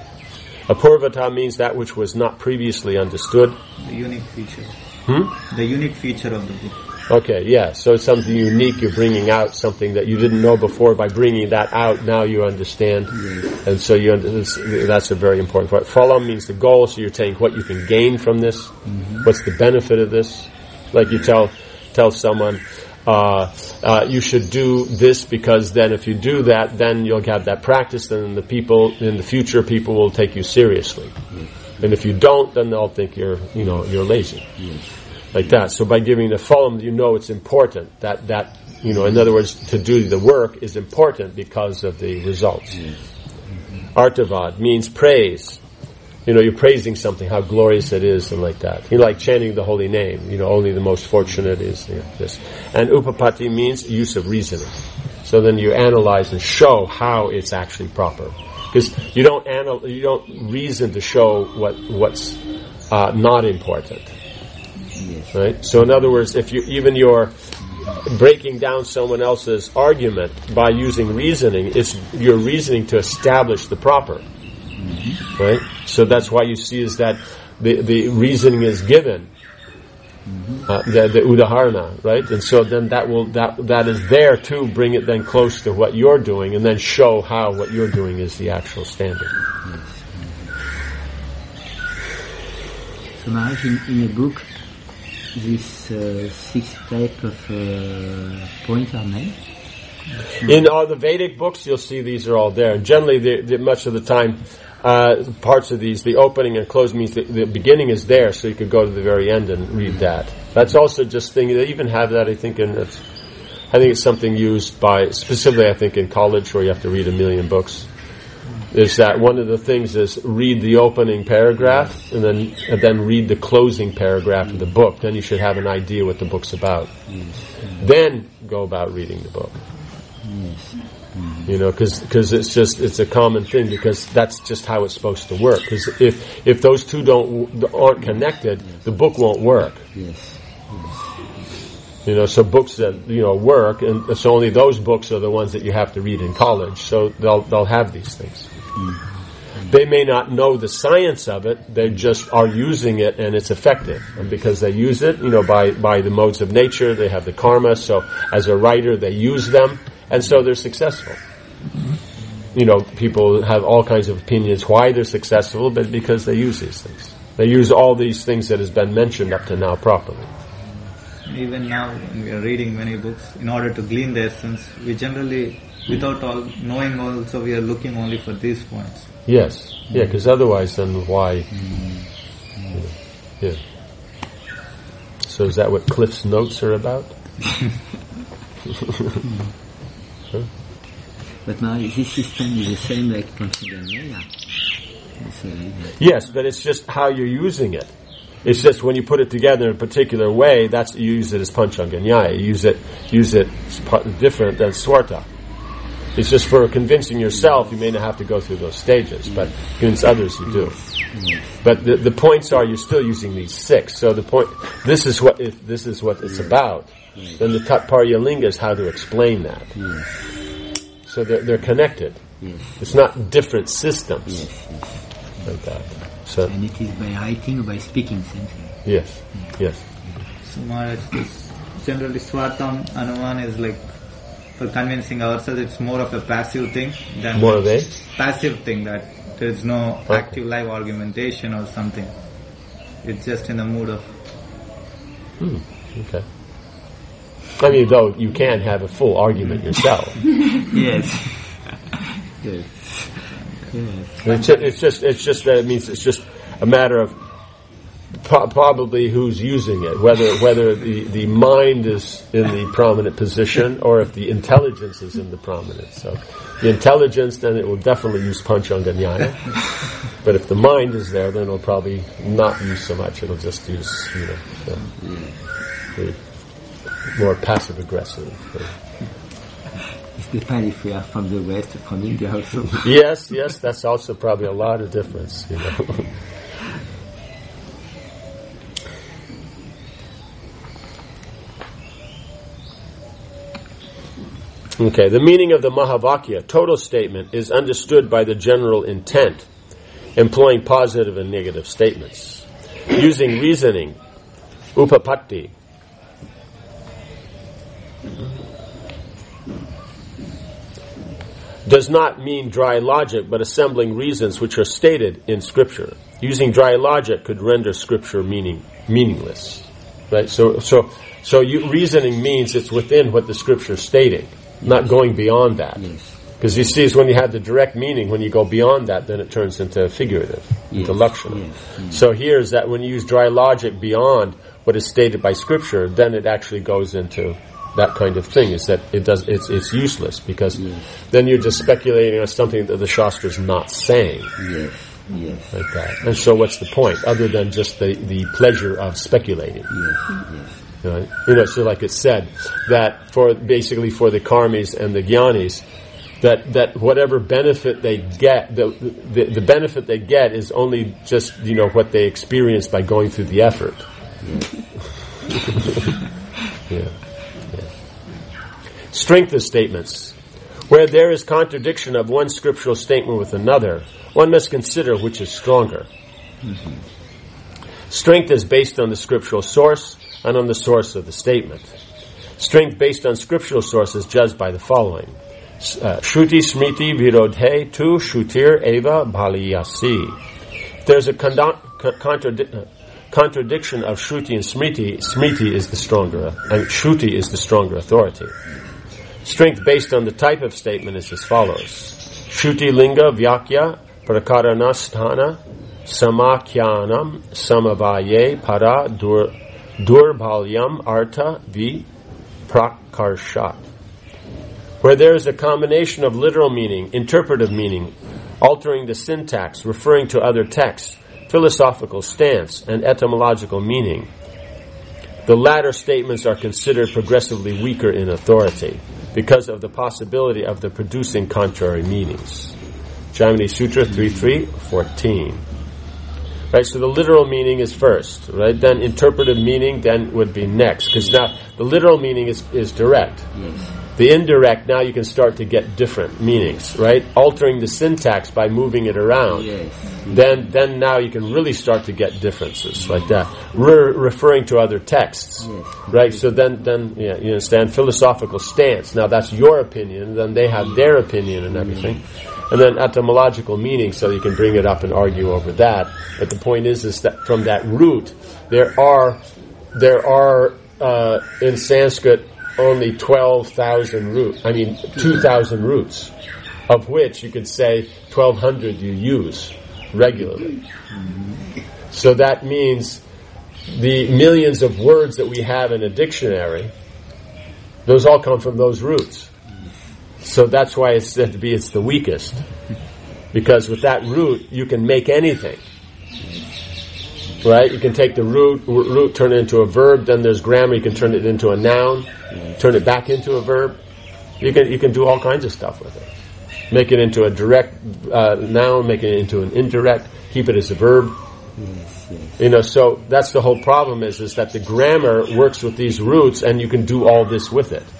Apurvata means that which was not previously understood. The unique feature. Hmm? The unique feature of the book. Okay, yeah. So it's something unique. You're bringing out something that you didn't know before. By bringing that out, now you understand. Yes. And so you under- that's a very important part. Phalam means the goal. So you're saying what you can gain from this. Mm-hmm. What's the benefit of this? Like you tell tell someone, uh, uh, you should do this because then if you do that, then you'll have that practice. Then the people in the future, people will take you seriously. Yes. And if you don't, then they'll think you're, you know, you're lazy. Yes. Like that. So by giving the phalam, you know it's important. That, that, you know, in other words, to do the work is important because of the results. Yes. Artavad means praise. You know, you're praising something, how glorious it is, and like that. You know, like chanting the holy name. You know, only the most fortunate is, you know, this. And upapati means use of reasoning. So then you analyze and show how it's actually proper. Because you don't anal- you don't reason to show what what's uh, not important. Yes. Right? So in other words, if you even you're breaking down someone else's argument by using reasoning, it's you're reasoning to establish the proper. Mm-hmm. Right? So that's why you see is that the, the reasoning is given. Mm-hmm. Uh, the, the udaharana, right? And so then that will that that is there to bring it then close to what you're doing and then show how what you're doing is the actual standard. Yes. So Maharaj, in, in a book, this uh, six type of uh, points are made. In all the Vedic books, you'll see these are all there. And generally, the, the, much of the time, uh, parts of these, the opening and close means the, the beginning is there, so you could go to the very end and read that. That's also just thing. They even have that, I think, in it's, I think it's something used by specifically, I think, in college where you have to read a million books. Is that one of the things is read the opening paragraph and then and then read the closing paragraph of the book. Then you should have an idea what the book's about. Then go about reading the book. You know, because it's just it's a common thing because that's just how it's supposed to work. Because if if those two don't aren't connected, the book won't work. You know, so books that you know work, and so only those books are the ones that you have to read in college. So they'll they'll have these things. They may not know the science of it; they just are using it, and it's effective. And because they use it, you know, by by the modes of nature, they have the karma. So as a writer, they use them, and so they're successful. You know, people have all kinds of opinions why they're successful, but because they use these things. They use all these things that has been mentioned up to now properly. Even now, when we are reading many books, in order to glean the essence, we generally, without all knowing also, we are looking only for these points. Yes, yeah, because otherwise then why? You know, yeah. So is that what Cliff's Notes are about? Huh? But now this system is the same like Panchaganyaya. Yes, but it's just how you're using it. It's just when you put it together in a particular way, that's you use it as Panchaganyaya. You use it, use it different than Swarta. It's just for convincing yourself. You may not have to go through those stages, but convince others you do. But the, the points are you're still using these six. So the point, this is what if this is what it's about. Then the Tatparya Linga is how to explain that. So they're, they're connected. It's not different systems like that. So, and it is by writing or by speaking, same thing. Yes, yes. So Maharaj, this generally Swartam Anuman is like for convincing ourselves. It's more of a passive thing than more of a passive thing that there is no okay. active live argumentation or something. It's just in the mood of. Hmm. Okay. I mean, though you can have a full argument yourself. Yes. Yes. Yes. It's, just, it's just it's just that it means it's just a matter of pro- probably who's using it, whether whether the, the mind is in the prominent position or if the intelligence is in the prominent. So the intelligence, then it will definitely use Panchaganyaya. But if the mind is there, then it'll probably not use so much. It'll just use, you know, so, the more passive aggressive. Depends if we are from the West, from India also. Yes, yes, that's also probably a lot of difference, you know. Okay, the meaning of the Mahavakya, total statement, is understood by the general intent, employing positive and negative statements. Using reasoning, upapatti, does not mean dry logic, but assembling reasons which are stated in Scripture. Using dry logic could render Scripture meaning meaningless, right? So, so, so you, reasoning means it's within what the Scripture is stating, not going beyond that. Because you see, it's when you have the direct meaning, when you go beyond that, then it turns into figurative, yes. into lakshana. Yes. Yes. So here is that when you use dry logic beyond what is stated by Scripture, then it actually goes into that kind of thing. Is that it does? It's it's useless because yes. then you're just speculating on something that the Shastra is not saying. Yes, yes. Like that. And so, what's the point other than just the, the pleasure of speculating? Yes, yes. Right? You know, so like it said that for basically for the karmis and the jnanis, that that whatever benefit they get, the, the the benefit they get is only just you know what they experience by going through the effort. Yeah. Strength of statements. Where there is contradiction of one scriptural statement with another, one must consider which is stronger. Mm-hmm. Strength is based on the scriptural source and on the source of the statement. Strength based on scriptural source is judged by the following. Uh, Shruti smriti virodhe tu shrutir eva bhaliyasi. If there's a con- contradiction, uh, contradiction of Shruti and Smriti, Smriti is the stronger, and Shruti is the stronger authority. Strength based on the type of statement is as follows. Shruti linga vyakya prakaranasthana samakyanam samavaye para dur, durbalyam artha vi prakarshat. Where there is a combination of literal meaning, interpretive meaning, altering the syntax, referring to other texts, philosophical stance, and etymological meaning, the latter statements are considered progressively weaker in authority because of the possibility of the producing contrary meanings. Jaimini Sutra three three fourteen. Right, so the literal meaning is first, right? Then interpretive meaning then would be next, because now the literal meaning is, is direct. Yes. The indirect, now you can start to get different meanings, right? Altering the syntax by moving it around. Yes. Then then now you can really start to get differences like that. Re- referring to other texts. Yes. Right? So then, then yeah, you understand, philosophical stance. Now that's your opinion, then they have their opinion and everything. And then etymological meaning, so you can bring it up and argue over that. But the point is, is that from that root, there are, there are, uh, in Sanskrit, only twelve thousand roots, I mean two thousand roots, of which you could say twelve hundred you use regularly. So that means the millions of words that we have in a dictionary, those all come from those roots. So that's why it's said to be it's the weakest. Because with that root, you can make anything. Right? You can take the root, root, turn it into a verb, then there's grammar, you can turn it into a noun, turn it back into a verb. You can you can do all kinds of stuff with it. Make it into a direct uh, noun, make it into an indirect, keep it as a verb. Yes, yes. You know, so that's the whole problem is, is that the grammar works with these roots and you can do all this with it.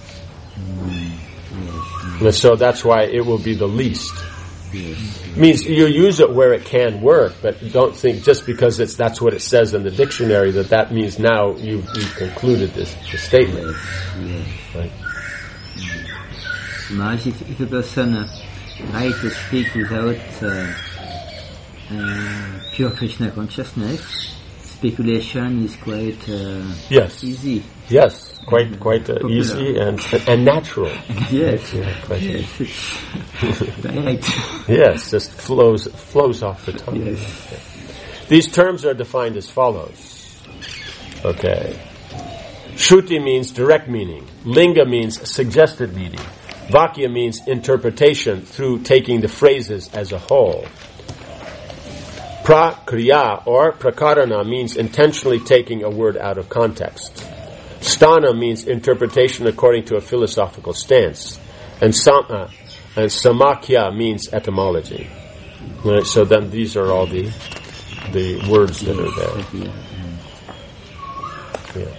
Mm, And so that's why it will be the least. yes. Means you use it where it can work, but don't think just because it's that's what it says in the dictionary that that means now you've, you've concluded this, this statement. Yes. Right? Maharaj, if, if a person uh, tries to speak without uh, uh, pure Krishna consciousness, speculation is quite uh, Yes. easy. Yes. Quite quite uh, Popular. easy and and natural. Yes. Yeah, quite Yes, it's direct. Yes, just flows flows off the tongue. Yes. These terms are defined as follows. Okay. Shruti means direct meaning. Linga means suggested meaning. Vakya means interpretation through taking the phrases as a whole. Prakriya or prakarana means intentionally taking a word out of context. Sthana means interpretation according to a philosophical stance. And, sama, and samakya means etymology. Right, so then these are all the the words that are there. Yeah.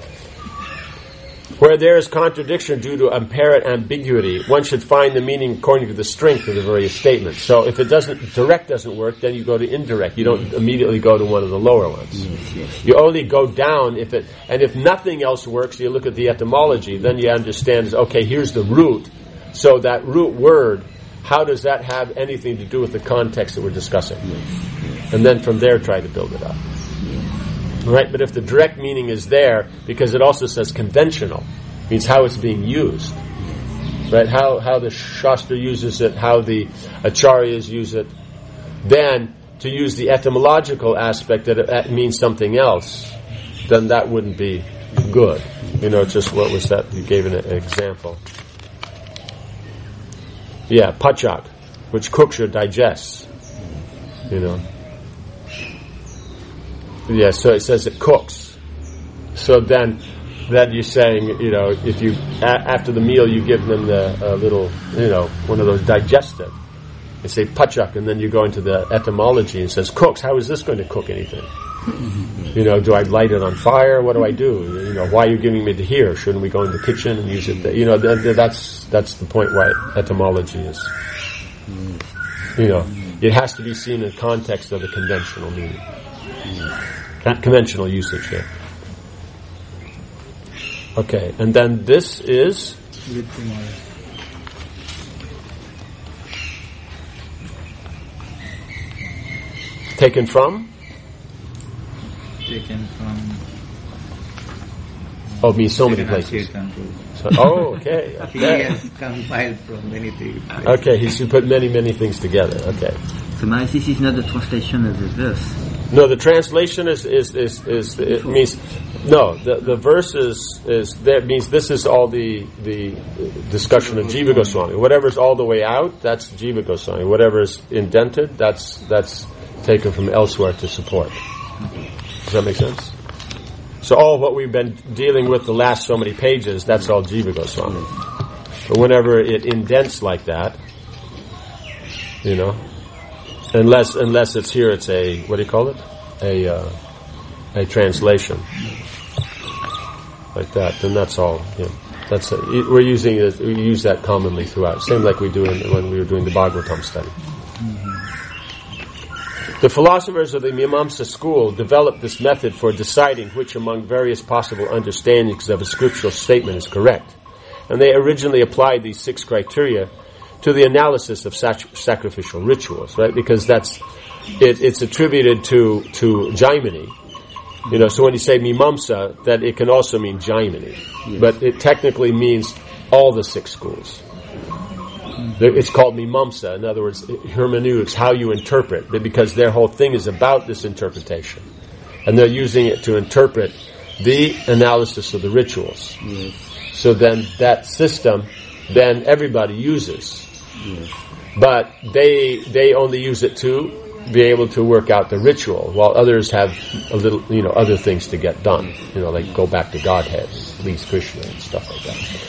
Where there is contradiction due to apparent ambiguity, one should find the meaning according to the strength of the various statements. So if it doesn't, direct doesn't work, then you go to indirect. You don't immediately go to one of the lower ones. Yes, yes. You only go down if it, and if nothing else works, you look at the etymology, then you understand, okay, here's the root. So that root word, how does that have anything to do with the context that we're discussing? And then from there try to build it up. Right, but if the direct meaning is there, because it also says conventional, means how it's being used. Right, how how the Shastra uses it, how the Acharyas use it. Then, to use the etymological aspect that it means something else, then that wouldn't be good. You know, just what was that? You gave an example. Yeah, pachak, which cooks or digests. You know. Yeah, so it says it cooks. So then, then you're saying, you know, if you a- after the meal you give them the uh, little, you know, one of those digestive. They say pachak, and then you go into the etymology and it says cooks. How is this going to cook anything? You know, do I light it on fire? What do I do? You know, why are you giving me to here? Shouldn't we go in the kitchen and use it there? You know, th- th- that's that's the point why etymology is. You know, it has to be seen in context of the conventional meaning. Conventional usage here. Okay, and then this is taken from taken from Oh, it means so many places. So, oh, okay. He okay. has compiled from many things. Okay, he should put many, many things together. Okay. So Maharaj, this is not the translation of the verse. No, the translation is is is, is it means no. The the verse is is that means this is all the the discussion of Jiva Goswami. Whatever's all the way out, that's Jiva Goswami. Whatever's indented, that's that's taken from elsewhere to support. Does that make sense? So all of what we've been dealing with the last so many pages, that's all Jiva Goswami. But whenever it indents like that, you know, unless unless it's here, it's a what do you call it? A uh, a translation like that. Then that's all. You know, that's a, we're using it. We use that commonly throughout. Same like we do in, when we were doing the Bhagavatam study. The philosophers of the Mimamsa school developed this method for deciding which among various possible understandings of a scriptural statement is correct. And they originally applied these six criteria to the analysis of sac- sacrificial rituals, right? Because that's, it, it's attributed to, to Jaimini. You know, so when you say Mimamsa, that it can also mean Jaimini. Yes. But it technically means all the six schools. It's called Mimamsa. In other words, hermeneutics, how you interpret, because their whole thing is about this interpretation. And they're using it to interpret the analysis of the rituals. Yes. So then that system, then everybody uses. Yes. But they they only use it to be able to work out the ritual, while others have a little, you know, other things to get done. You know, like go back to Godhead, please Krishna and stuff like that.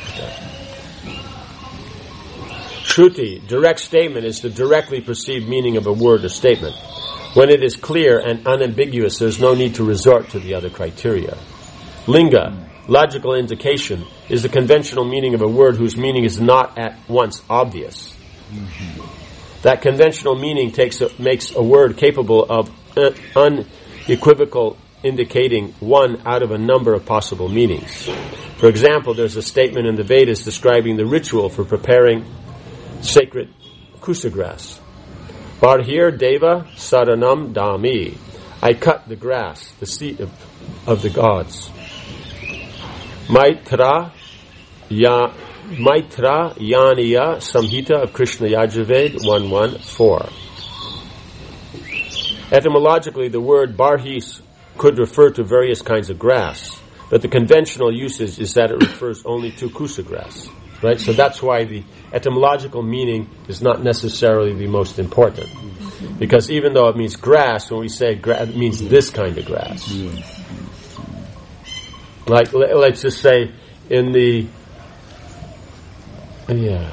Shruti, direct statement, is the directly perceived meaning of a word or statement. When it is clear and unambiguous, there is no need to resort to the other criteria. Linga, logical indication, is the conventional meaning of a word whose meaning is not at once obvious. Mm-hmm. That conventional meaning takes a, makes a word capable of uh, unequivocal indicating one out of a number of possible meanings. For example, there's a statement in the Vedas describing the ritual for preparing sacred kusa grass. Barhir Deva Saranam Dami. I cut the grass, the seat of, of the gods. Maitra ya, Maitra Yaniya Samhita of Krishna Yajurveda one one four. Etymologically, the word barhis could refer to various kinds of grass, but the conventional usage is that it refers only to kusa grass. Right? So that's why the etymological meaning is not necessarily the most important. Because even though it means grass, when we say grass, it means this kind of grass. Like, let's just say in the, yeah.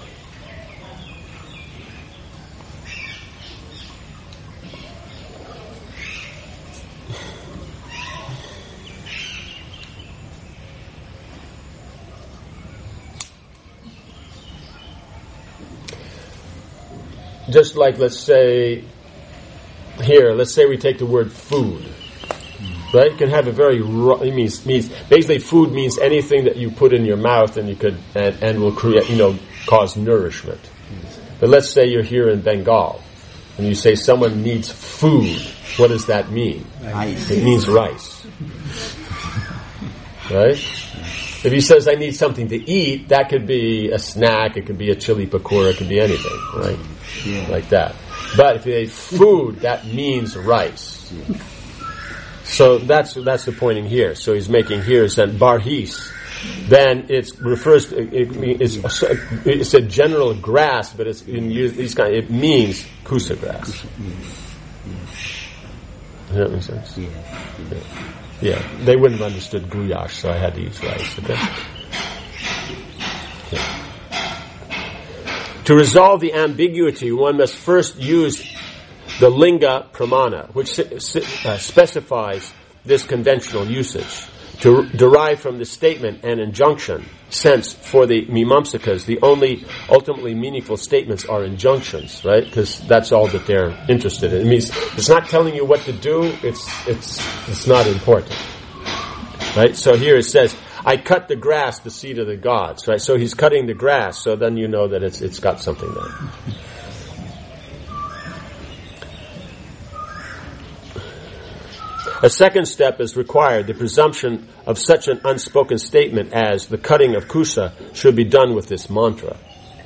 Just like, let's say, here, let's say we take the word food, right? It can have a very, it means, means, basically food means anything that you put in your mouth and you could, and, and will create, you know, cause nourishment. But let's say you're here in Bengal, and you say someone needs food. What does that mean? Rice. It means rice. Right? If he says, I need something to eat, that could be a snack, it could be a chili pakora, it could be anything, right? Yeah. Like that. But if you say food, that means rice. Yeah. So that's that's the point in here. So he's making here is that barhis, then it refers to, it, it's, it's a general grass, but it's in these kind. It means kusa grass. Does that make sense? Yeah. Yeah. Yeah, they wouldn't have understood guyash, so I had to use rice. Okay? Yeah. To resolve the ambiguity, one must first use the linga pramana, which uh, specifies this conventional usage. To r- derive from the statement and injunction, since for the Mimamsakas, the only ultimately meaningful statements are injunctions, right? Because that's all that they're interested in. It means it's not telling you what to do, it's it's it's not important. Right? So here it says, I cut the grass, the seed of the gods, right? So he's cutting the grass, so then you know that it's it's got something there. A second step is required, the presumption of such an unspoken statement as the cutting of kusa should be done with this mantra.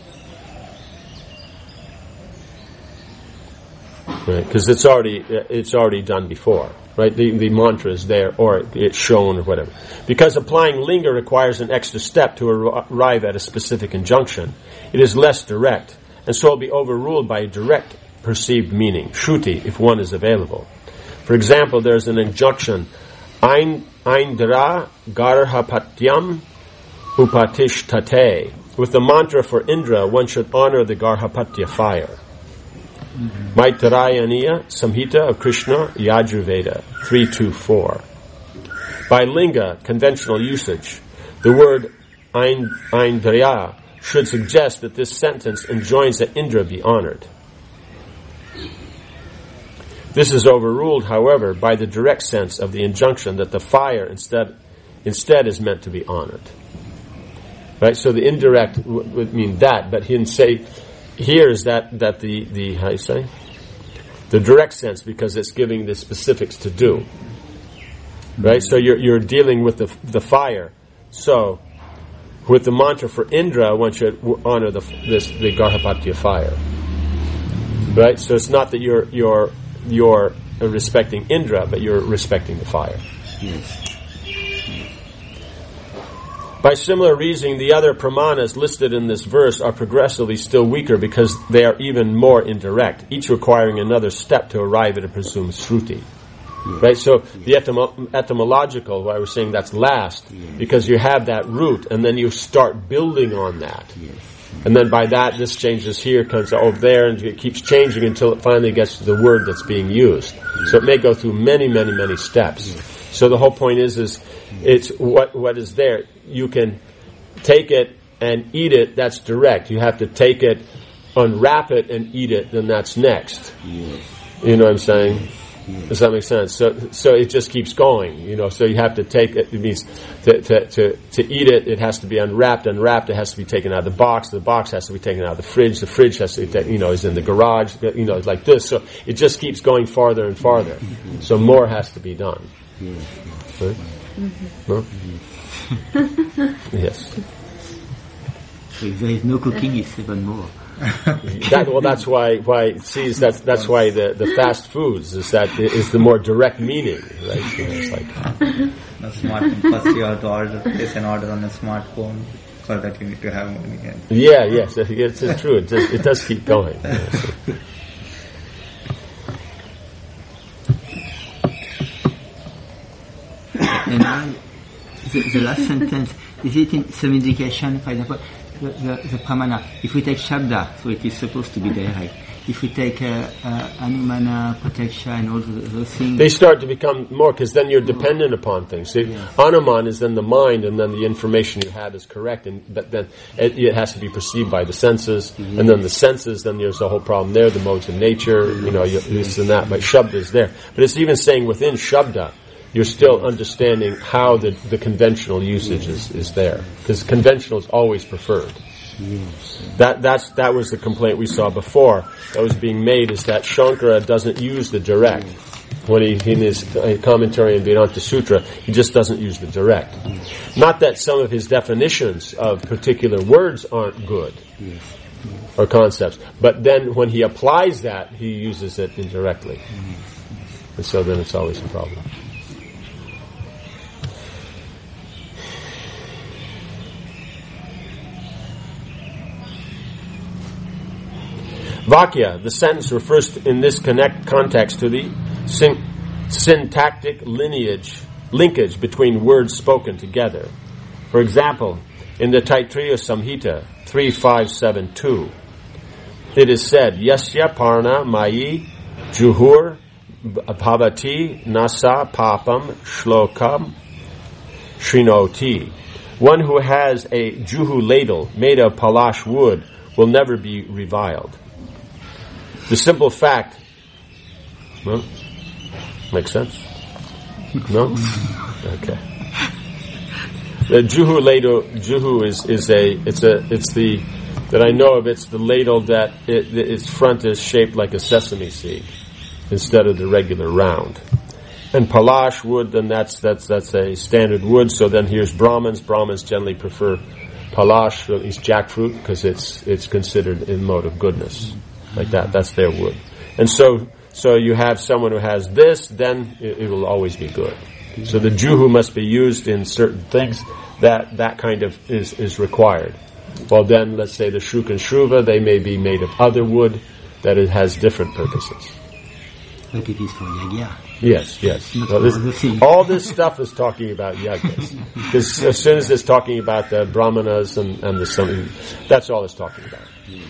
Right? Because it's already it's already done before. Right? The, the mantra is there, or it's shown, or whatever. Because applying linga requires an extra step to ar- arrive at a specific injunction, it is less direct, and so will be overruled by a direct perceived meaning, shruti, if one is available. For example, there's an injunction, Ain, Aindra Garhapatyam Upatishtate. With the mantra for Indra, one should honor the Garhapatya fire. Mm-hmm. Maitrayaniya Samhita of Krishna, Yajurveda, three twenty-four. By linga, conventional usage, the word Ain, Aindra should suggest that this sentence enjoins that Indra be honored. This is overruled, however, by the direct sense of the injunction that the fire instead instead is meant to be honored. Right? So the indirect w- would mean that, but he didn't say here is that that the the how do you say the direct sense, because it's giving the specifics to do. Right? So you're you're dealing with the the fire. So with the mantra for Indra, one should honor the this the Garhapatya fire. Right? So it's not that you're you're you're respecting Indra, but you're respecting the fire. Yes. By similar reasoning, the other pramanas listed in this verse are progressively still weaker because they are even more indirect, each requiring another step to arrive at a presumed shruti. Yes. Right? So yes. the etymo- etymological, why we're saying that's last, yes. because you have that root, and then you start building on that. Yes. And then by that, this changes here, comes over there, and it keeps changing until it finally gets to the word that's being used. Yes. So it may go through many, many, many steps. Yes. So the whole point is, is it's what what is there. You can take it and eat it, that's direct. You have to take it, unwrap it, and eat it, then that's next. Yes. You know what I'm saying? Yes. Does that make sense? So so it just keeps going, you know, so you have to take it, it means to, to, to, to eat it, it has to be unwrapped, unwrapped, it has to be taken out of the box, the box has to be taken out of the fridge, the fridge has to be, taken, you know, is in the garage, you know, it's like this, so it just keeps going farther and farther. So more has to be done. Right? Mm-hmm. No? Mm-hmm. Yes. So if there is no cooking, it's even more. That, well, that's why. Why see, that's that's why the, the fast foods is that is the more direct meaning, right? You know, it's like no smartphone. First, you have to order, place an order on a smartphone. For that, you need to have money. Again. Yeah, yes, it's, it's true. It does, it does keep going. You know, so. And now, the, the last sentence, is it in some indication, for example, the, the, the pramana, if we take Shabda, so it is supposed to be direct, if we take uh, uh, Anumana, Pratiksha, and all those, those things... They start to become more, because then you're dependent upon things. See, yeah. Anuman is then the mind, and then the information you have is correct, and but then it, it has to be perceived by the senses, mm-hmm. and then the senses, then there's the whole problem there, the modes of nature, mm-hmm. you know, you, this and that, but Shabda is there. But it's even saying within Shabda, you're still understanding how the, the conventional usage is, is there. Because conventional is always preferred. Yes. That that's that was the complaint we saw before that was being made, is that Shankara doesn't use the direct. When he, in his commentary on Vedanta Sutra, he just doesn't use the direct. Yes. Not that some of his definitions of particular words aren't good, yes. Yes. or concepts, but then when he applies that, he uses it indirectly. Yes. And so then it's always a problem. Vakya, the sentence refers to, in this connect context to the syn- syntactic lineage, linkage between words spoken together. For example, in the Taittiriya Samhita three five seven two, it is said, Yasya parna mayi juhur bhavati nasa papam shlokam shrinoti. One who has a juhu ladle made of palash wood will never be reviled. The simple fact, no? Makes sense? No? Okay. The juhu ladle, juhu is, is a, it's a, it's the, that I know of, it's the ladle that it, its front is shaped like a sesame seed instead of the regular round. And Palash wood, then that's that's that's a standard wood. So then here's Brahmins. Brahmins generally prefer Palash, or at least jackfruit, because it's it's considered in mode of goodness, like that. That's their wood. And so so you have someone who has this, then it, it will always be good. So the juhu must be used in certain things that that kind of is is required. Well, then let's say the shruk and shruva, they may be made of other wood that it has different purposes. But it is for yagya. Yes, yes. Well, this, all this stuff is talking about yajnas. Because as soon as it's talking about the brahmanas and, and the something, that's all it's talking about. Yes.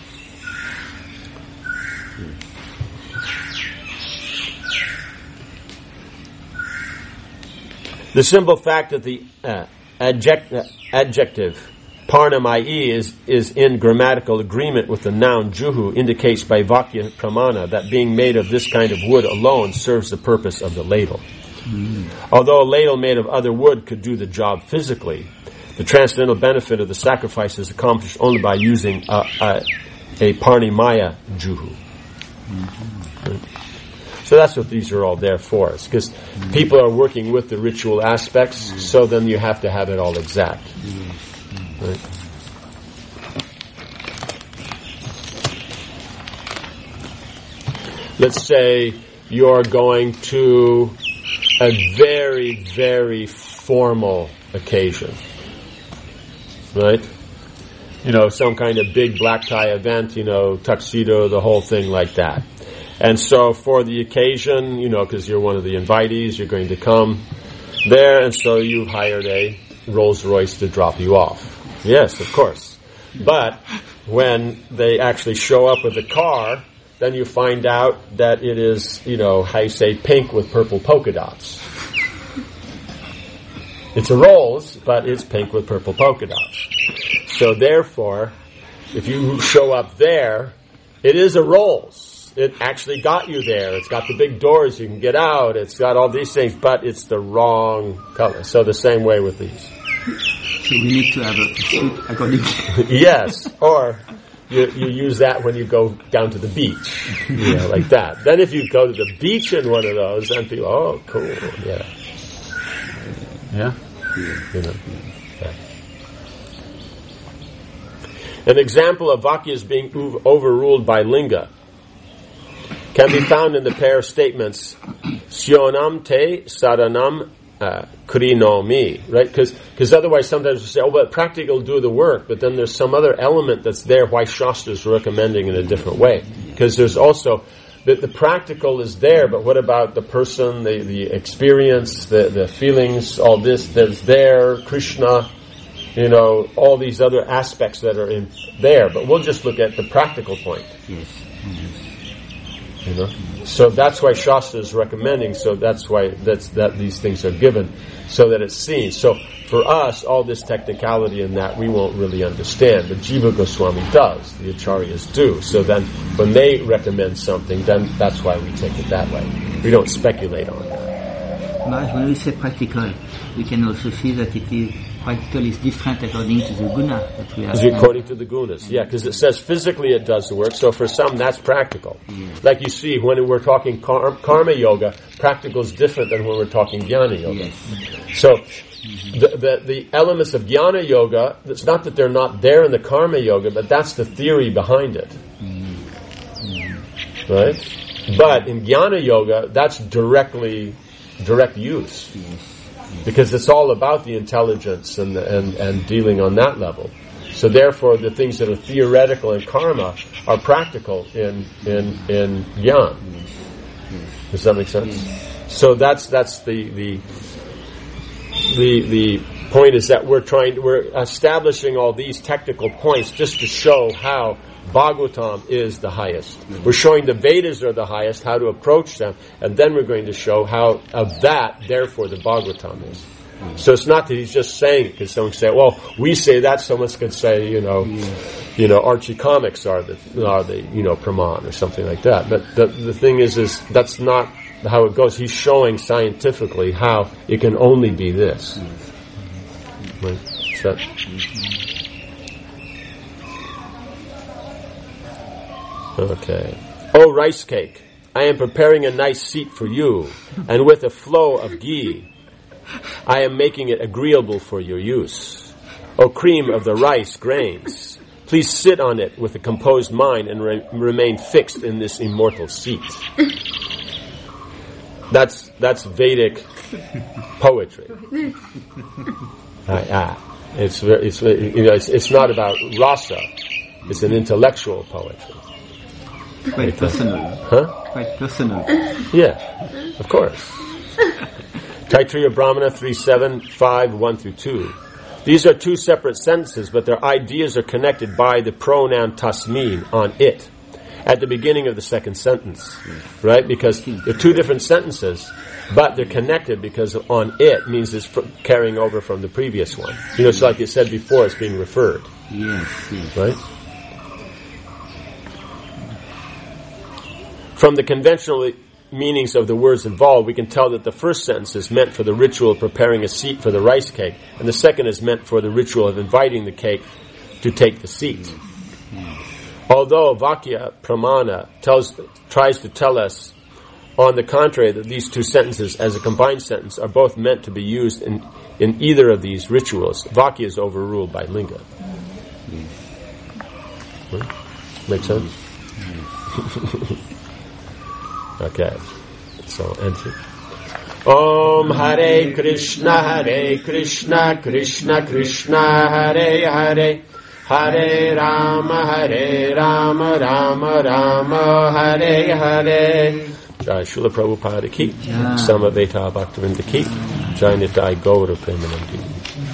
The simple fact that the uh, adject, uh, adjective parnamai is, is in grammatical agreement with the noun juhu indicates by vakya pramana that being made of this kind of wood alone serves the purpose of the ladle. Mm. Although a ladle made of other wood could do the job physically, the transcendental benefit of the sacrifice is accomplished only by using a, a, a parnimaya juhu. Mm-hmm. Right? So that's what these are all there for, because mm-hmm. people are working with the ritual aspects, mm-hmm. so then you have to have it all exact. Mm-hmm. Right? Let's say you're going to a very, very formal occasion, right? You know, some kind of big black tie event, you know, tuxedo, the whole thing like that. And so for the occasion, you know, because you're one of the invitees, you're going to come there, and so you've hired a Rolls Royce to drop you off. Yes, of course. But when they actually show up with the car, then you find out that it is, you know, how you say, pink with purple polka dots. It's a Rolls, but it's pink with purple polka dots. So therefore, if you show up there, it is a Rolls. It actually got you there. It's got the big doors, you can get out. It's got all these things, but it's the wrong color. So the same way with these. So we need to have a suit according to... Yes, or you, you use that when you go down to the beach, you know, like that. Then if you go to the beach in one of those, then people, oh, cool, yeah. Yeah? You know. Yeah. An example of Vakyas being overruled by Linga can be found in the pair of statements Syonam te saranam uh, krinomi, right? Because otherwise sometimes we say, oh, but practical do the work, but then there's some other element that's there why Shastra is recommending in a different way. Because there's also, the, the practical is there, but what about the person, the, the experience, the, the feelings, all this that's there, Krishna, you know, all these other aspects that are in there. But we'll just look at the practical point. Yes. Mm-hmm. You know, so that's why Shastra is recommending. So that's why that's that these things are given, so that it's seen. So for us, all this technicality in that we won't really understand, but Jiva Goswami does. The Acharyas do. So then, when they recommend something, then that's why we take it that way. We don't speculate on that. But when we say practical, we can also see that it is practical is different according to the guna that we have. Is according to the gunas, yeah, because it says physically it does the work. So for some, that's practical. Yes. Like you see, when we're talking kar- karma yoga, practical is different than when we're talking jnana yoga. Yes. So mm-hmm. the, the the elements of jnana yoga, it's not that they're not there in the karma yoga, but that's the theory behind it, mm-hmm. right? But in jnana yoga, that's directly direct use. Yes. Because it's all about the intelligence and, and and dealing on that level. So therefore, the things that are theoretical in karma are practical in in in jnana. Does that make sense? So that's that's the the the the point is that we're trying we're establishing all these technical points just to show how Bhagavatam is the highest. Mm-hmm. We're showing the Vedas are the highest, how to approach them, and then we're going to show how of that, therefore, the Bhagavatam is. Mm-hmm. So it's not that he's just saying it, because someone can say, well, we say that, someone could say, you know, yeah. you know, Archie comics are the, are the, you know, Praman or something like that. But the, the thing is, is that's not how it goes. He's showing scientifically how it can only be this. Mm-hmm. Right? So, okay. Oh, rice cake. I am preparing a nice seat for you, and with a flow of ghee, I am making it agreeable for your use. O cream of the rice grains, please sit on it with a composed mind and re- remain fixed in this immortal seat. That's that's Vedic poetry. Ah, ah. It's, very, it's you know it's, it's not about rasa. It's an intellectual poetry. Quite personal. Huh? Quite personal. Yeah, of course. Taittiriya Brahmana three seven five one through two. These are two separate sentences, but their ideas are connected by the pronoun tasmin, on it, at the beginning of the second sentence, right? Because they're two different sentences, but they're connected because on it means it's fr- carrying over from the previous one. You know, it's like you said before, it's being referred. Yes, yes. Right? From the conventional meanings of the words involved, we can tell that the first sentence is meant for the ritual of preparing a seat for the rice cake, and the second is meant for the ritual of inviting the cake to take the seat. Although Vakya Pramana tells, tries to tell us, on the contrary, that these two sentences, as a combined sentence, are both meant to be used in, in either of these rituals, Vakya is overruled by Linga. Hmm? Make sense? Okay, so enter. Om Hare Krishna, Hare Krishna, Krishna Krishna, Hare Hare, Hare Rama, Hare Rama, Rama Rama, Hare Hare. Jai Srila Prabhupada ki, Samaveta Bhaktivinoda ki, Jai Nitai Gaura Premanandi.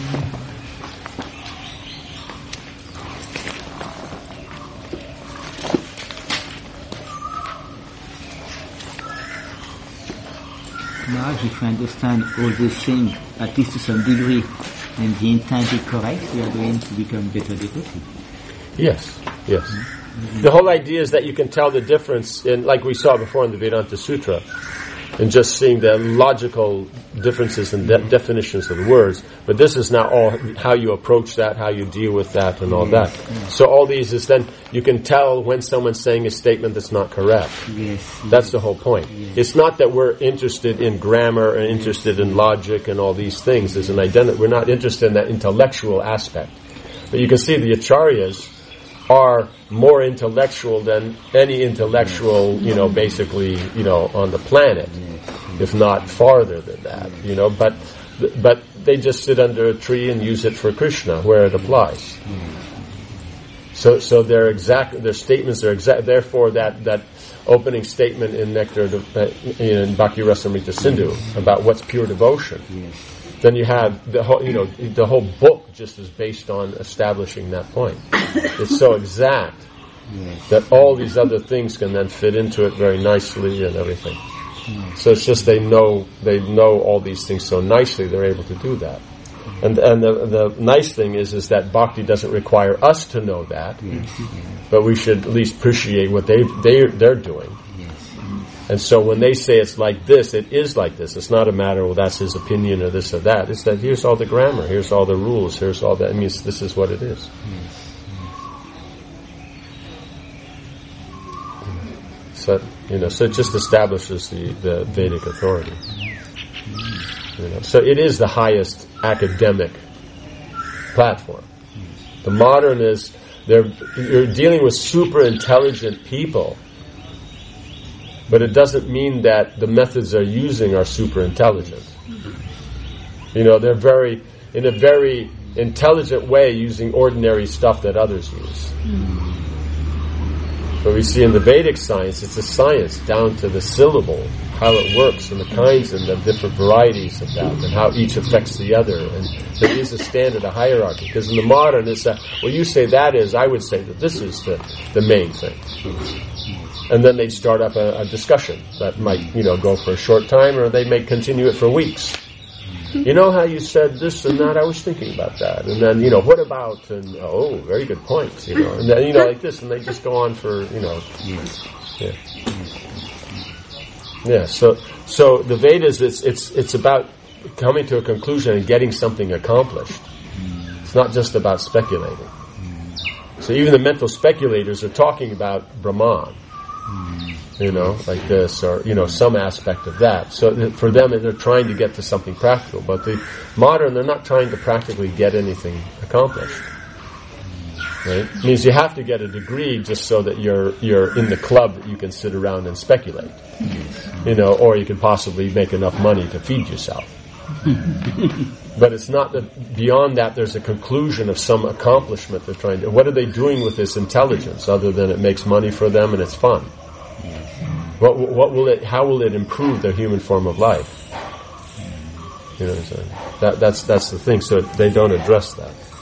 Maharaj, if we understand all those things, at least to some degree, and the intent is correct, we are going to become better devotees. Yes, yes. Mm-hmm. The whole idea is that you can tell the difference in, like we saw before in the Vedanta Sutra, in just seeing the logical differences in de- definitions of the words. But this is now all how you approach that, how you deal with that, and all yes, that. Yes. So all these is then you can tell when someone's saying a statement that's not correct. Yes, that's yes, the whole point. Yes. It's not that we're interested in grammar and interested in logic and all these things. There's an identity. We're not interested in that intellectual aspect. But you can see the acharyas are more intellectual than any intellectual, you know, basically, you know, on the planet, if not farther than that, you know, but but they just sit under a tree and use it for Krishna where it applies. So so their exact their statements are exact. Therefore, that that opening statement in Nectar in Bhakti Rasamrita Sindhu about what's pure devotion. Then you have the whole, you know, the whole book just is based on establishing that point. It's so exact yes. that all these other things can then fit into it very nicely and everything. Yes. So it's just they know they know all these things so nicely they're able to do that. And and the the nice thing is is that bhakti doesn't require us to know that, yes. but we should at least appreciate what they they they're doing. And so when they say it's like this, it is like this. It's not a matter, well, that's his opinion or this or that. It's that here's all the grammar, here's all the rules, here's all that. It means this is what it is. So, you know, so it just establishes the, the Vedic authority. You know, so it is the highest academic platform. The modern is, they're, you're dealing with super intelligent people. But it doesn't mean that the methods they're using are super intelligent. You know, they're very, in a very intelligent way, using ordinary stuff that others use. But we see in the Vedic science, it's a science down to the syllable, how it works, and the kinds and the different varieties of that, and how each affects the other. And there is a standard, a hierarchy. Because in the modern, it's a, well, you say that is, I would say that this is the, the main thing. And then they'd start up a, a discussion that might, you know, go for a short time, or they may continue it for weeks. You know how you said this and that? I was thinking about that. And then, you know, what about? And oh, very good points. You know, and then, you know, like this, and they just go on for, you know, yeah, yeah. So, so the Vedas, it's it's it's about coming to a conclusion and getting something accomplished. It's not just about speculating. So even the mental speculators are talking about Brahman. you know, like this, or, you know, some aspect of that. So th- for them, they're trying to get to something practical. But the modern, they're not trying to practically get anything accomplished. Right? It means you have to get a degree just so that you're you're in the club that you can sit around and speculate. You know, or you can possibly make enough money to feed yourself. But it's not that beyond that there's a conclusion of some accomplishment they're trying to. What are they doing with this intelligence other than it makes money for them and it's fun? What what will it? How will it improve their human form of life? You know what I'm saying? That that's that's the thing. So they don't address that.